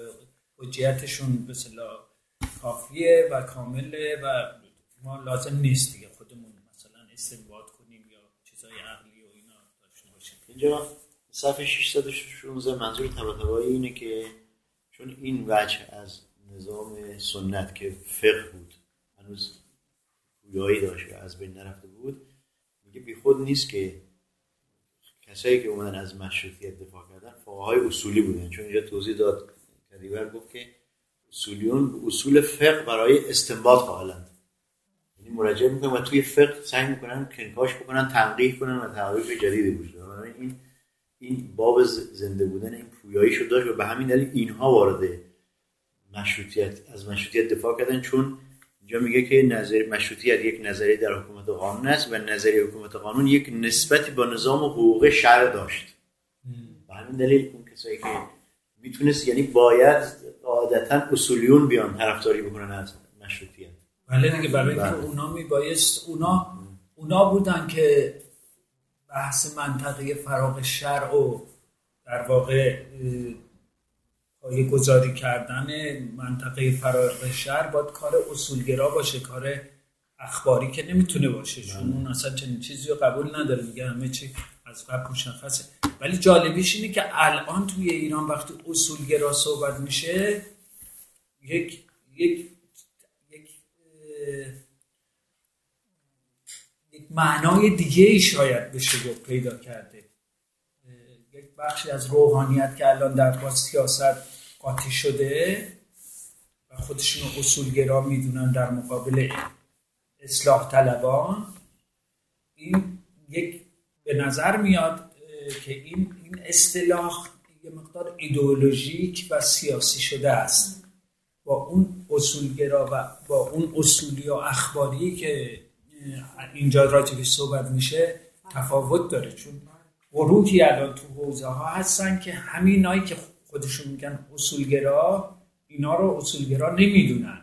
حجیتشون به اصطلاح کافیه و کامله و ما لازم نیست دیگه خودمون مثلا استنباط کنیم یا چیزای عقلی و اینا داشته باشیم. اینجا صفحه ششصد و شانزده منظور طباطبایی اینه که چون این وجه از نظام سنت که فقه بود هنوز پویایی داشت و از بین نرفته بود، میگه بی خود نیست که کسایی که اومدن از مشروطیت دفاع کردن فقهای اصولی بودن، چون اینجا توضیح داد کدیور گفت که اصولیون به اصول فقه برای استنباط قائلند، یعنی مراجعه میکنن و توی فقه سعی میکنن کنکاش بکنن، تنقیح کنن و تحقیق جدیدی وجود داره. این این باب زنده بودن این پویاییشو داشت و به همین دلیل اینها وارد مشروطیت از مشروطیت دفاع کردن، چون اینجا میگه که نظر مشروطیت یک نظریه در حکومت قانون است و نظریه حکومت قانون یک نسبتی با نظام حقوق شرع داشت. به همین دلیل اون کسایی که میتونست یعنی باید عادتا اصولیون بیان طرفداری بکنن از مشروطیت. بله دیگه، برای اینکه اونا میبایست اونا اونا بودن که بحث منطقه فراغ شرع و در واقع پایه گذاری کردن منطقه فراغ شرع باید کار اصولگرا باشه، کار اخباری که نمیتونه باشه، چون اون اصلا چنین چیزی رو قبول نداره. میگه همه چی از از قبل مشخصه. ولی جالبیش اینه که الان توی ایران وقتی اصولگرا صحبت میشه یک یک یک یک معنای دیگه ای شاید بشه گفت پیدا کرده. یک بخشی از روحانیت که الان در با سیاست قاطی شده و خودشون اصولگرا میدونن در مقابل اصلاح طلبان، این یک به نظر میاد که این این اصطلاح یه مقدار ایدئولوژیک و سیاسی شده است. با اون اصولگرا و با اون اصولی و اخباری که اینجا راجبش صحبت میشه تفاوت داره، چون گروهی الان تو حوزه ها هستن که همینایی که خودشون میگن اصولگرا اینا رو اصولگرا نمیدونن.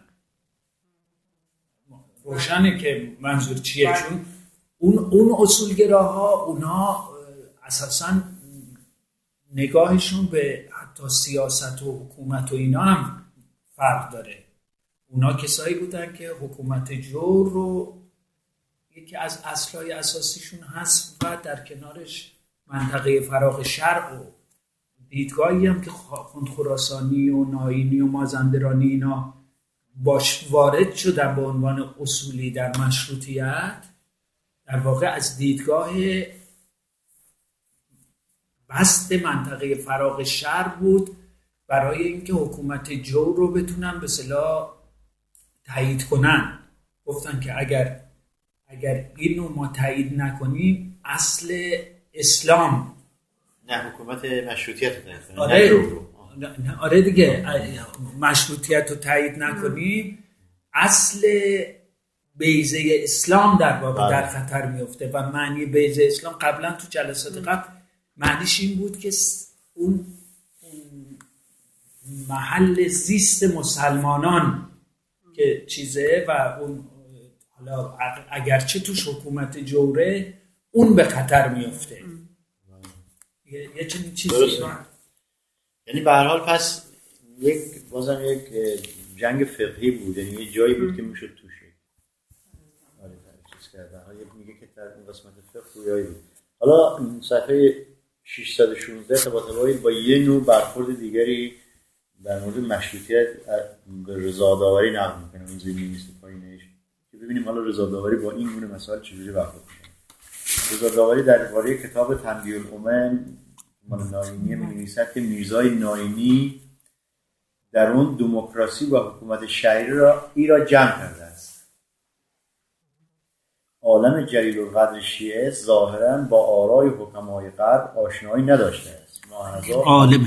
روشنه که منظور چیه، چون اون اون اصولگراها اونا اساساً نگاهشون به حتی سیاست و حکومت و اینا هم فرق داره. اونا کسایی بودن که حکومت جور رو یکی از اصلای اساسیشون هست و در کنارش منطقه فراغ شرق و دیدگاهی هم که آخوند خراسانی و ناینی و مازندرانی اینا باش وارد شدن به عنوان اصولی در مشروطیت، در واقع از دیدگاه بست منطقه فراغ شرق بود برای اینکه حکومت جور رو بتونن به اصطلاح تایید کنن. گفتن که اگر اگر اینو ما تایید نکنیم اصل اسلام نه حکومت مشروطیت رو تایید کنیم. آره آره دیگه، مشروطیت رو تایید نکنیم اصل بیضه اسلام در واقع در خطر میفته. و معنی بیضه اسلام قبلا تو جلسات قبل معنیش این بود که اون محل زیست مسلمانان که چیزه و اون حالا اگرچه توش حکومت جوره اون به خطر میفته. یه, یه چنین چیزی. یعنی به هر حال پس یک بازم یک جنگ فقهی بود، یعنی یه جایی بود که میشد توشه آره چیز کرده. حالا میگه که در این قسمت فقه رویایی بود. حالا صفحه ششصد و شانزده تباتبایی با یه نوع برخورد دیگری در مورد مشروطیت به رضاداوری نقل میکنه. این زمین نیست پایینش که ببینیم حالا رضاداوری با این گونه مسائل چجوری برخورد میکنه. رضاداوری درباره کتاب تنبیه الامم مال ناینی می‌نویسد که میرزای ناینی در اون دموکراسی و حکومت شرعی را ای را جمع کرده است. عالم جلیل القدر شیعه ظاهراً با آرای حکمای غرب آشنایی نداشته است. عالم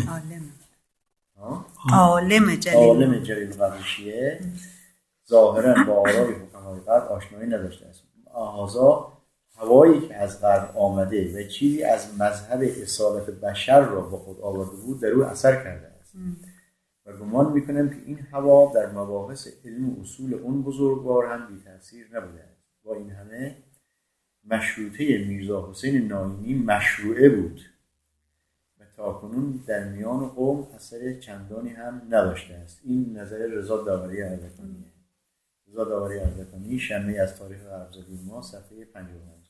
عالم جلیل عالم جلیل القدر شیعه ظاهراً با آرای حکمای غرب آشنایی نداشته است. آهازا هوایی که از غرب آمده و چیزی از مذهب اصالت بشر را با خود آورده بود در او اثر کرده است و گمان میکنم که این هوا در مباحث علم و اصول اون بزرگوار هم بی تأثیر نبوده است. با این همه مشروطه میرزا حسین ناینی مشروعه بود و تاکنون در میان قوم اثر چندانی هم نداشته است. این نظر رضا داوری اردکانیه. رضا داوری اردکانی شمعی از تاریخ غربزاده ما صفحه پنجاه و پنج.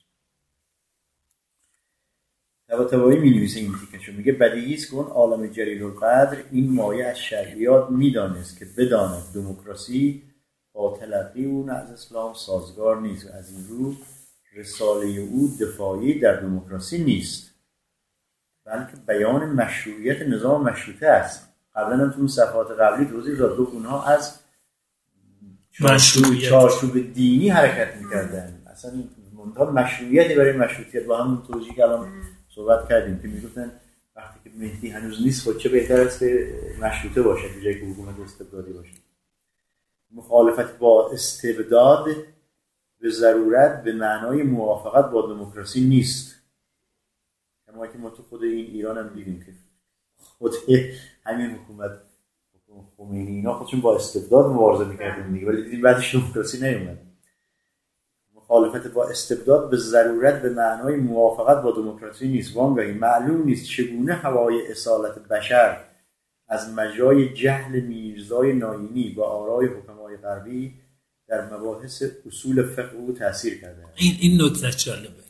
طباطبایی می نویسه این تیکشو، میگه بدیهی است که اون عالم جلیل القدر این مایه از شرعیات میدانست که بداند دموکراسی با تلقی اون از اسلام سازگار نیست و از این رو رساله او دفاعی در دموکراسی نیست بلکه بیان مشروعیت نظام مشروطه است. قبلا هم تو اون صفحات قبلی توضیح داد دو اونها از مشروعیت چارچوب دینی حرکت میکردن، اصلا منتها مشروعیتی برای مشروطیت با همون توضیحی که الان صحبت کردیم که میگفتن وقتی که مهدی هنوز نیست خود چه بهتر است که مشروطه باشه به جایی که حکومت استبدادی باشه. مخالفت با استبداد به ضرورت به معنای موافقت با دموکراسی نیست. اما که ما تو خود این ایران هم دیدیم که خود همین حکومت خمینی اینا خودشون با استبداد مبارزه میکردن دیگه، ولی دیدیم بعدش دموکراسی نیومد. مخالفت با استبداد به ضرورت به معنای موافقت با دموکراسی نیست. وانگهی معلوم نیست چگونه هوای اصالت بشر از مجرای جهل میرزای ناینی با آرای حکمای غربی در مباحث اصول فقه او تأثیر کرده است. این این نکته جالبه. آره.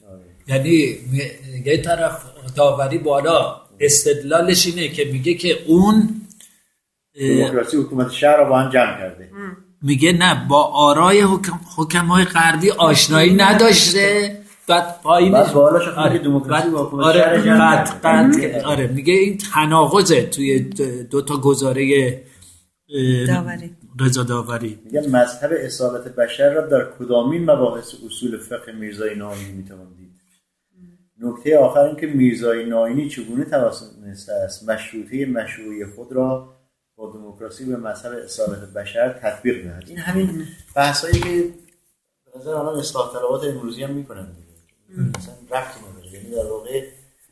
یعنی یه طرف داوری بالا استدلالش اینه که میگه که اون دموکراسی حکومت شهر رو با هم جمع کرده، میگه نه با آرای حکم حکمای غربی آشنایی نداشته، بعد پایینش بعد بالاش آره دموکراسی با حکومت آره شهر جمع کرده. آره میگه این تناقضه توی دو تا گزاره داوری رضا داوری. میگه مذهب اصالت بشر را در کدامین مباحث اصول فقه میرزای ناینی میتوان دید؟ نکته آخر این که میرزای ناینی چگونه توانسته است مشروطه مشروعی خود را با دموکراسی به مذهب اصالت بشر تطبیق دهد. این همین بحثایی که به نظر الان اصلاح طلبات امروزی هم میکنن مثلا ربطی نداره، یعنی در واقع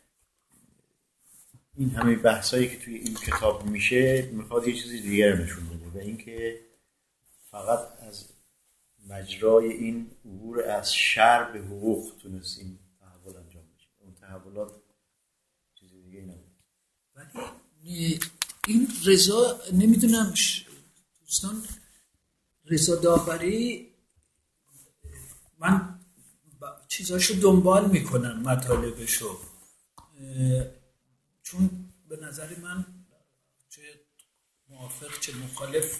این همه بحثایی که توی این کتاب میشه میخواد یه چیزی دیگر نشون بده و اینکه فقط از مجرای این عبور از شر به حقوق تونست این تحول انجام بشه، اون تحولات چیزی دیگه نبود. ولی این رضا نمیدونم دوستان رضا داوری من چیزاشو دنبال میکنم مطالبشو، چون به نظر من چه موافق چه مخالف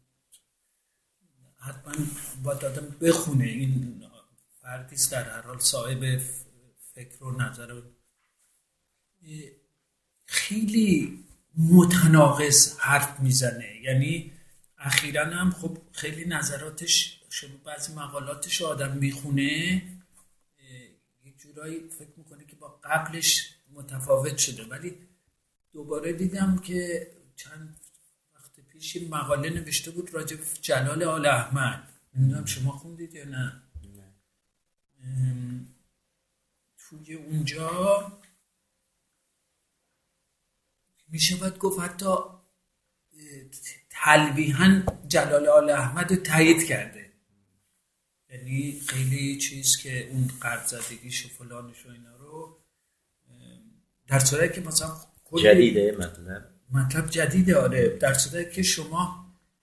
حتما باید آدم بخونه. این فردیست در هر حال صاحب فکر و نظر خیلی متناقض حرف میزنه. یعنی اخیراً هم خب خیلی نظراتش شما بعضی مقالاتش آدم میخونه یک جورایی فکر میکنه که با قبلش متفاوت شده، ولی دوباره دیدم که چند وقت پیش این مقاله نوشته بود راجع به جلال آل احمد. نمیدونم شما خوندید یا نه؟ توی اونجا میشه باید گفت حتی تلویحاً جلال آل احمد رو تایید کرده، یعنی خیلی چیز که اون قرض زدگیش و فلانش و اینا رو در صورتی که مثلا جدیده مطلب مطلب جدیده. آره در صورتی که شما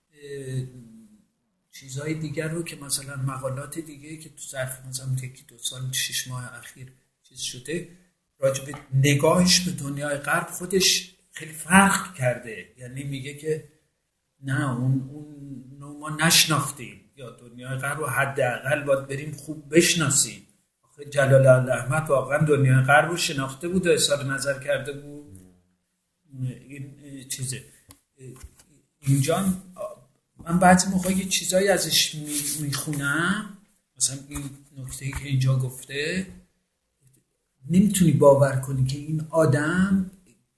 چیزهای دیگر رو که مثلا مقالات دیگه که تو ظرف مثلا یکی دو سال شش ماه اخیر چیز شده راجع به نگاهش به دنیای غرب خودش خیلی فرق کرده، یعنی میگه که نه اون اون ما نشناختیم یا دنیای غرب رو حداقل باید بریم خوب بشناسیم. آخه جلال آل احمد واقعا دنیای غرب رو شناخته بود و اظهار نظر کرده بود. این چیزه اینجا من بعضی موقع یه چیزایی ازش میخونم، مثلا این نکته‌ای که اینجا گفته نمیتونی باور کنی که این آدم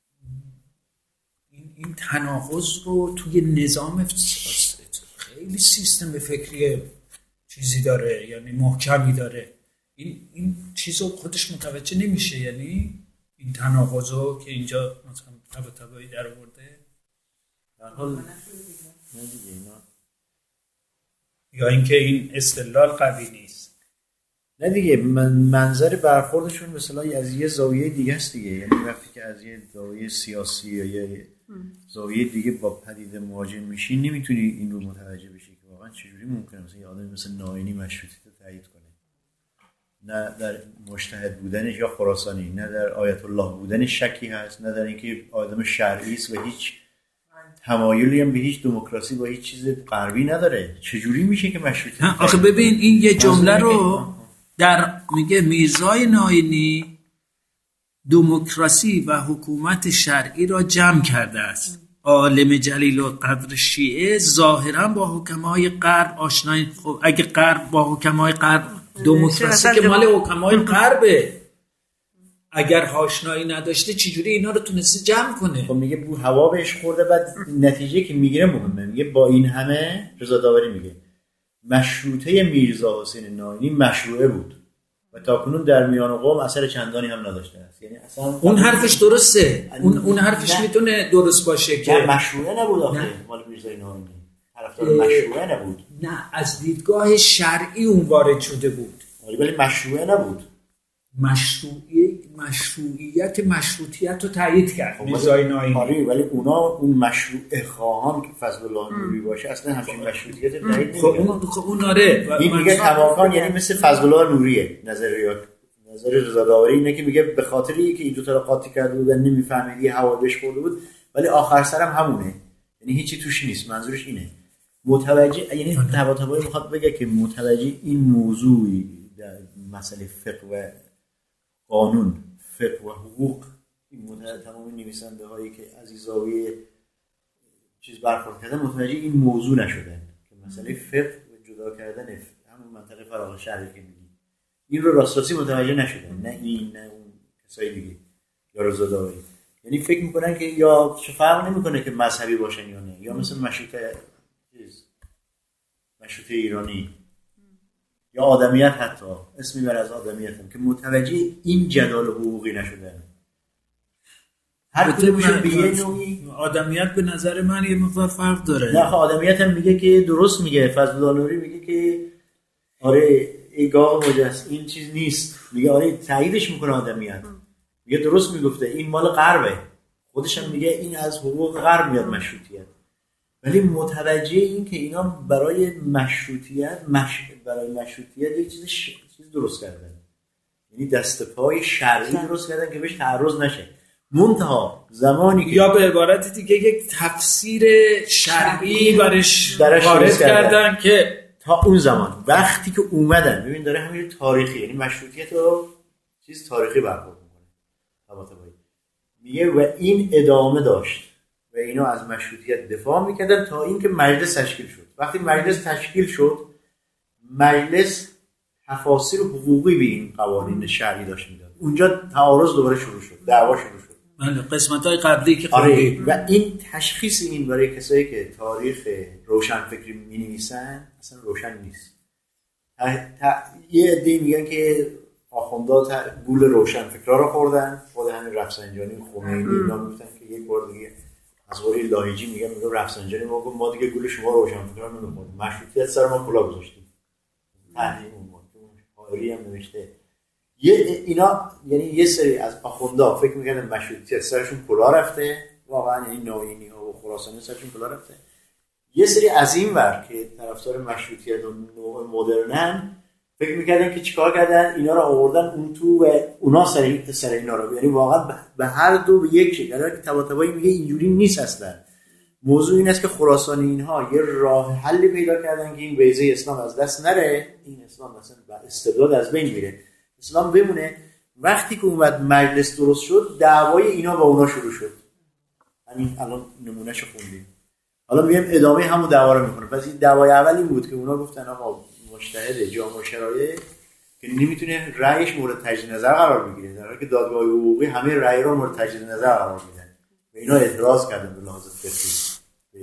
این, این تناقض رو توی نظام خیلی سیستم فکری چیزی داره، یعنی محکمی داره. این این چیزو خودش متوجه نمیشه، یعنی این تناقض رو که اینجا مثلا تبا تبایی در آورده در حال یا اینکه این استدلال قوی نیست. نه دیگه من منظر برخوردشون مثلا از یه زاویه دیگه است دیگه، یعنی وقتی که از یه زاویه سیاسی یا یه زاویه دیگه با پدیده مواجه میشی نمیتونی این رو متوجه بشی که واقعا چجوری ممکنه مثلا یه آدمی مثل ناینی مشروطیت رو تایید کنه، نه در مجتهد بودنش یا خراسانی، نه در آیت الله بودنش شکی هست، نه در اینکه آدم شرعی است و هیچ تمایلی هم به هیچ دموکراسی با هیچ چیز غربی نداره. چجوری میشه که مشروطیت؟ آخه ببین این یه جمله رو در میگه میرزای ناینی دموکراسی و حکومت شرعی را جمع کرده است. عالم جلیل و قدر شیعه ظاهرا با حکمای غرب آشنایی. خب اگه غرب با حکمای غرب دموکراسی که مال حکمای غربه، اگر آشنایی نداشته چجوری اینا رو تونسته جمع کنه؟ خب میگه بو هوا بهش خورده، بعد نتیجه که میگیره مهمه. میگه با این همه رضا داوری میگه مشروطه میرزا حسین ناینی مشروعه بود و تاکنون در میان قوم اثر چندانی هم نداشته است. یعنی اصلا اون حرفش درسته، اون اون حرفش نه. میتونه درست باشه که مشروعه نبود آخه مال میرزا ناینی، طرفدار مشروعه نبود. نه از دیدگاه شرعی اون وارد شده بود ولی مشروعه نبود. مشروعیت مشروعیت مشروطیت رو تایید کرد میرزای ناینی. آره ولی اونا اون مشروع خواهان که فضل الله نوری باشه اصلا همچین مشروطیت تایید نمی‌کنه. خب اون خب اون آره این میگه تماکان یعنی مثل فضل الله نوریه نظریات نظر رضا داوری اینه که میگه به خاطر اینکه این دو تا رو قاطی کرده بود و نمیفهمید یه هوا بهش خورده بود، ولی آخر سرم همونه، یعنی هیچی توش نیست. منظورش اینه متوجه، یعنی طباطبایی میخواد بگه که متوجه این موضوعی در مسئله فقه و قانون، فقه و حقوق، این متوجه تمام نویسنده هایی که از این زاویه چیز برخورد کردن متوجه این موضوع نشدن که مسئله فقه و جدا کردن همون منطقه فراغ شهری که میگی این رو راستی متوجه نشدن، نه این نه اون کسای دیگه یا رضا داوری. یعنی فکر میکنن که یا چه فرق نمیکنه که مذهبی باشن یا نه، یا مثل مشروطه چیز مشروطه ایرانی یا آدمیت، حتی اسمی بر از آدمیت هم که متوجه این جدال حقوقی نشدن. هر کدومشون به یه نوعی آدمیت به نظر من یه مقدار فرق داره. نه آدمیت هم میگه که درست میگه، فضل نوری میگه که آره ای گاه مجس این چیز نیست، میگه آره تاییدش میکنه آدمیت، میگه درست میگفته این مال غربه، خودش هم میگه این از حقوق غرب میاد مشروطیت، ولی متوجه این که اینا برای مشروطیت مش... برای مشروطیت یک چیز ش... چیز درست کردن، یعنی دست پای شرعی درست کردن که بهش تعرض نشه. منتها زمانی که یا به عبارت دیگه یک تفسیر شرعی برش وارد کردن که تا اون زمان وقتی که اومدن، ببین داره همین تاریخی، یعنی مشروطیت رو چیز تاریخی برخورد میکنه طباطبایی، میگه و این ادامه داشت و اینا از مشروطیت دفاع میکردن تا اینکه مجلس تشکیل شد. وقتی مجلس تشکیل شد، مجلس تفاسیر حقوقی به این قوانین شرعی داشت میداد، اونجا تعارض دوباره شروع شد، دعوا شروع شد. بله قسمت‌های قبلی که آره و این تشخیص این برای کسایی که تاریخ روشنفکری می‌نویسن اصلا روشن نیست. تا... تا... یه عده‌ای میگن که آخوندها گول روشنفکرا رو خوردن، خود همین رفسنجانی خمینی اینا میگفتن که یک بار دیگه از قولی لاهیجی میگن میگه رفسنجانی ما گفت ما دیگه گول شما روشنفکرا نمیخوریم، مشروطیت سر ما کلا گذاشتیم. تحریم اون حائری هم نوشته یه اینا، یعنی یه سری از آخوندا فکر می‌کردن مشروطیت سرشون کلا رفته، واقعا این نوینی ها و خراسانی سرشون کلا رفته. یه سری از این ور که طرفدار مشروطیت و نوع مدرنن فکر می‌کردن که چیکار کردن اینا رو آوردن اون تو و اونا سر سر اینا رو، یعنی واقعا به هر دو به یک شکل. در که طباطبایی میگه اینجوری نیست اصلا. موضوع این است که خراسانی اینها یه راه حلی پیدا کردن که این بیضه اسلام از دست نره، این اسلام مثلا استبداد از بین میره، اسلام بمونه. وقتی که اومد مجلس درست شد، دعوای اینا با اونا شروع شد. همین الان نمونهشو خوندیم. حالا میگم ادامه همون دعوا رو میکنه. پس این دعوای اولی بود که اونا گفتن آقا مجتهد جامع شرایع که نمیتونه رأیش مورد تجدید نظر قرار بگیره، در حالی که دادگاه حقوقی همه رأی رو مورد تجدید نظر قرار میدن. و اینا اعتراض کردن به لحاظ فقهی.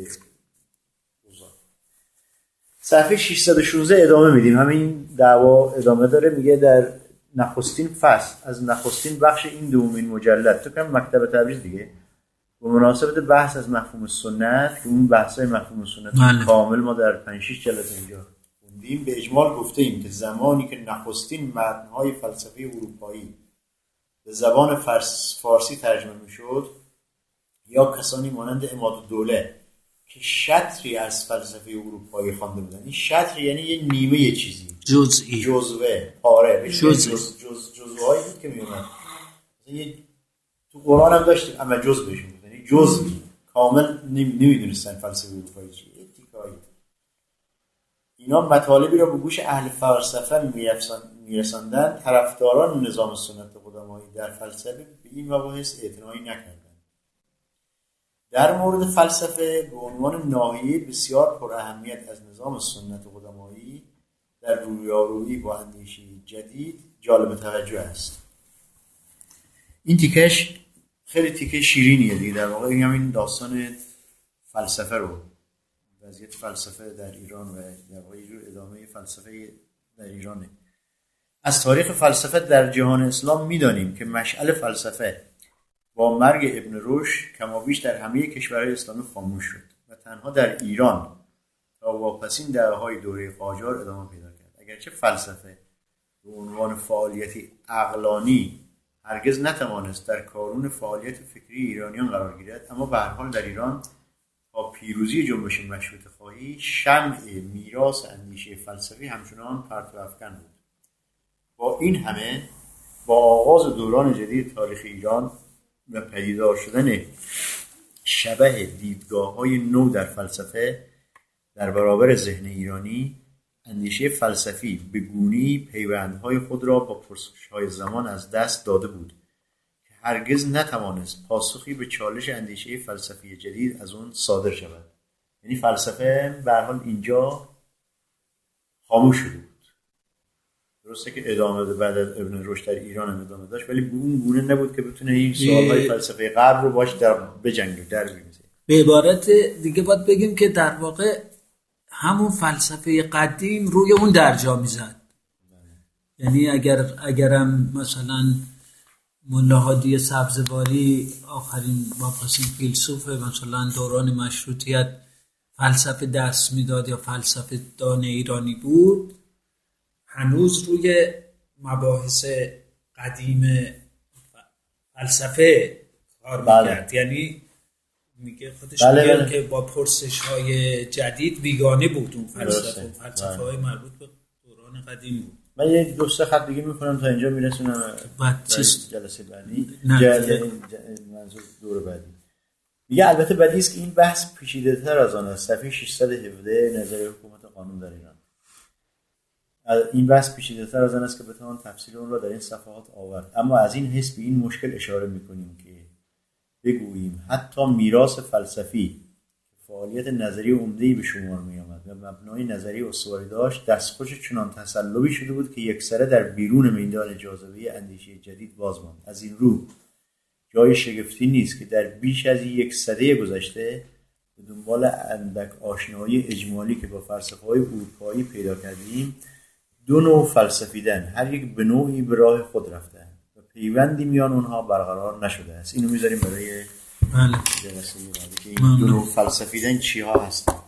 صفحه ششصد و شانزده ادامه میدیم. همین دعوا ادامه داره. میگه در نخستین فصل از نخستین بخش این دومین مجلد، تو کنم مکتب تبریز دیگه، به مناسبت بحث از مفهوم سنت که اون بحثای مفهوم سنت کامل ما در پنج شش جلسه اینجا خوندیم، به اجمال گفته ایم که زمانی که نخستین متن‌های فلسفه اروپایی به زبان فارسی ترجمه میشد، یا کسانی مانند عمادالدوله که شطری از فلسفه اروپایی خوانده بودن، این شطر یعنی یه نیمه یه چیزی، جزئی، جزوه، پاره، جز جز جزوهایی بود که میومد. مثلا تو قرآن هم داشتیم اما جز بهشون بود، یعنی جزئی کامل نمیدونستن فلسفه اروپایی چیه. تیکایی اینا مطالبی را به گوش اهل فلسفه میرساندن. طرفداران نظام سنت قدمایی در فلسفه به این مباحث اعتنایی نکردند. در مورد فلسفه به عنوان ناحیه بسیار پر اهمیت از نظام سنت قدمایی در رویارویی با اندیشه جدید جالب توجه است. این تیکش خیلی تیکه شیرینیه دیگه، در واقع همین داستان فلسفه رو، وضعیت فلسفه در ایران و در واقع یه جور ادامه فلسفه در ایرانه. از تاریخ فلسفه در جهان اسلام می‌دانیم که مشعل فلسفه با مرگ ابن رشد کمابیش در همه کشورهای اسلامی خاموش شد و تنها در ایران تا واپسین دهه‌های دوره قاجار ادامه پیدا کرد. اگرچه فلسفه به عنوان فعالیتی عقلانی هرگز نتوانست در کارون فعالیت فکری ایرانیان قرار گیرد، اما به هر حال در ایران با پیروزی جنبش مشروطه خواهی شمع میراث اندیشه فلسفی همچنان پرتو افکن بود. با این همه با آغاز دوران جدید تاریخ ایران و پدیدار شدن شبح دیدگاه‌های نو در فلسفه در برابر ذهن ایرانی، اندیشه فلسفی به گونه‌ای پیوندهای خود را با پرسش‌های زمان از دست داده بود که هرگز نتوانست پاسخی به چالش اندیشه فلسفی جدید از اون صادر شود. یعنی فلسفه به هر حال اینجا خاموش شده بود. درسته که ادامه بعد از ابن رشد در ایران هم ادامه داشت، ولی به اون گونه نبود که بتونه این سوال‌های فلسفه غرب رو باش در بجنگه، در بیمیزه. به عبارت دیگه باید بگیم که در واقع همون فلسفه قدیم روی اون درجا میزد. یعنی اگر اگرم مثلا ملا هادی سبزواری آخرین واپسین فیلسوف مثلا دوران مشروطیت فلسفه درس میداد یا فلسفه دان ایرانی بود، هنوز روی مباحث قدیم فلسفه کار میکرد. یعنی میگه خودش بله میگه بله. که با پرسش های جدید بیگانه بود اون فلسفه. فلسفه های مربوط به دوران قدیم بود. من یه دو سه خط دیگه میکنم تا اینجا میرسونم بعد چیز جلسه بعدی، جلسه منظور دور بعدی. میگه البته بدیهی است که این بحث پیچیده‌تر از آن است. صفحه ششصد و هفده نظریه حکومت قانون در ایران. این بحث پیچیده‌تر از آن است که بتوان تفصیل اون را در این صفحات آورد، اما از این حیث به این مشکل اشاره میکنیم که بگوییم حتی میراث فلسفی فعالیت نظری عمده‌ای به شمار می‌آمد و مبنای نظری استواری داشت، دستخوش چنان تسلبی شده بود که یکسره در بیرون میدان جاذبه اندیشه جدید باز ماند. از این رو جای شگفتی نیست که در بیش از یک سده گذشته به دنبال اندک آشنایی اجمالی که با فلسفه‌های اروپایی پیدا کردیم، دو نوع فلسفیدن هر یک به نوعی به راه خود رفتند و پیوندی میان اونها برقرار نشده است. اینو میذاریم برای بله جلسه بعدی که این دو نوع فلسفیدن چی ها هستند.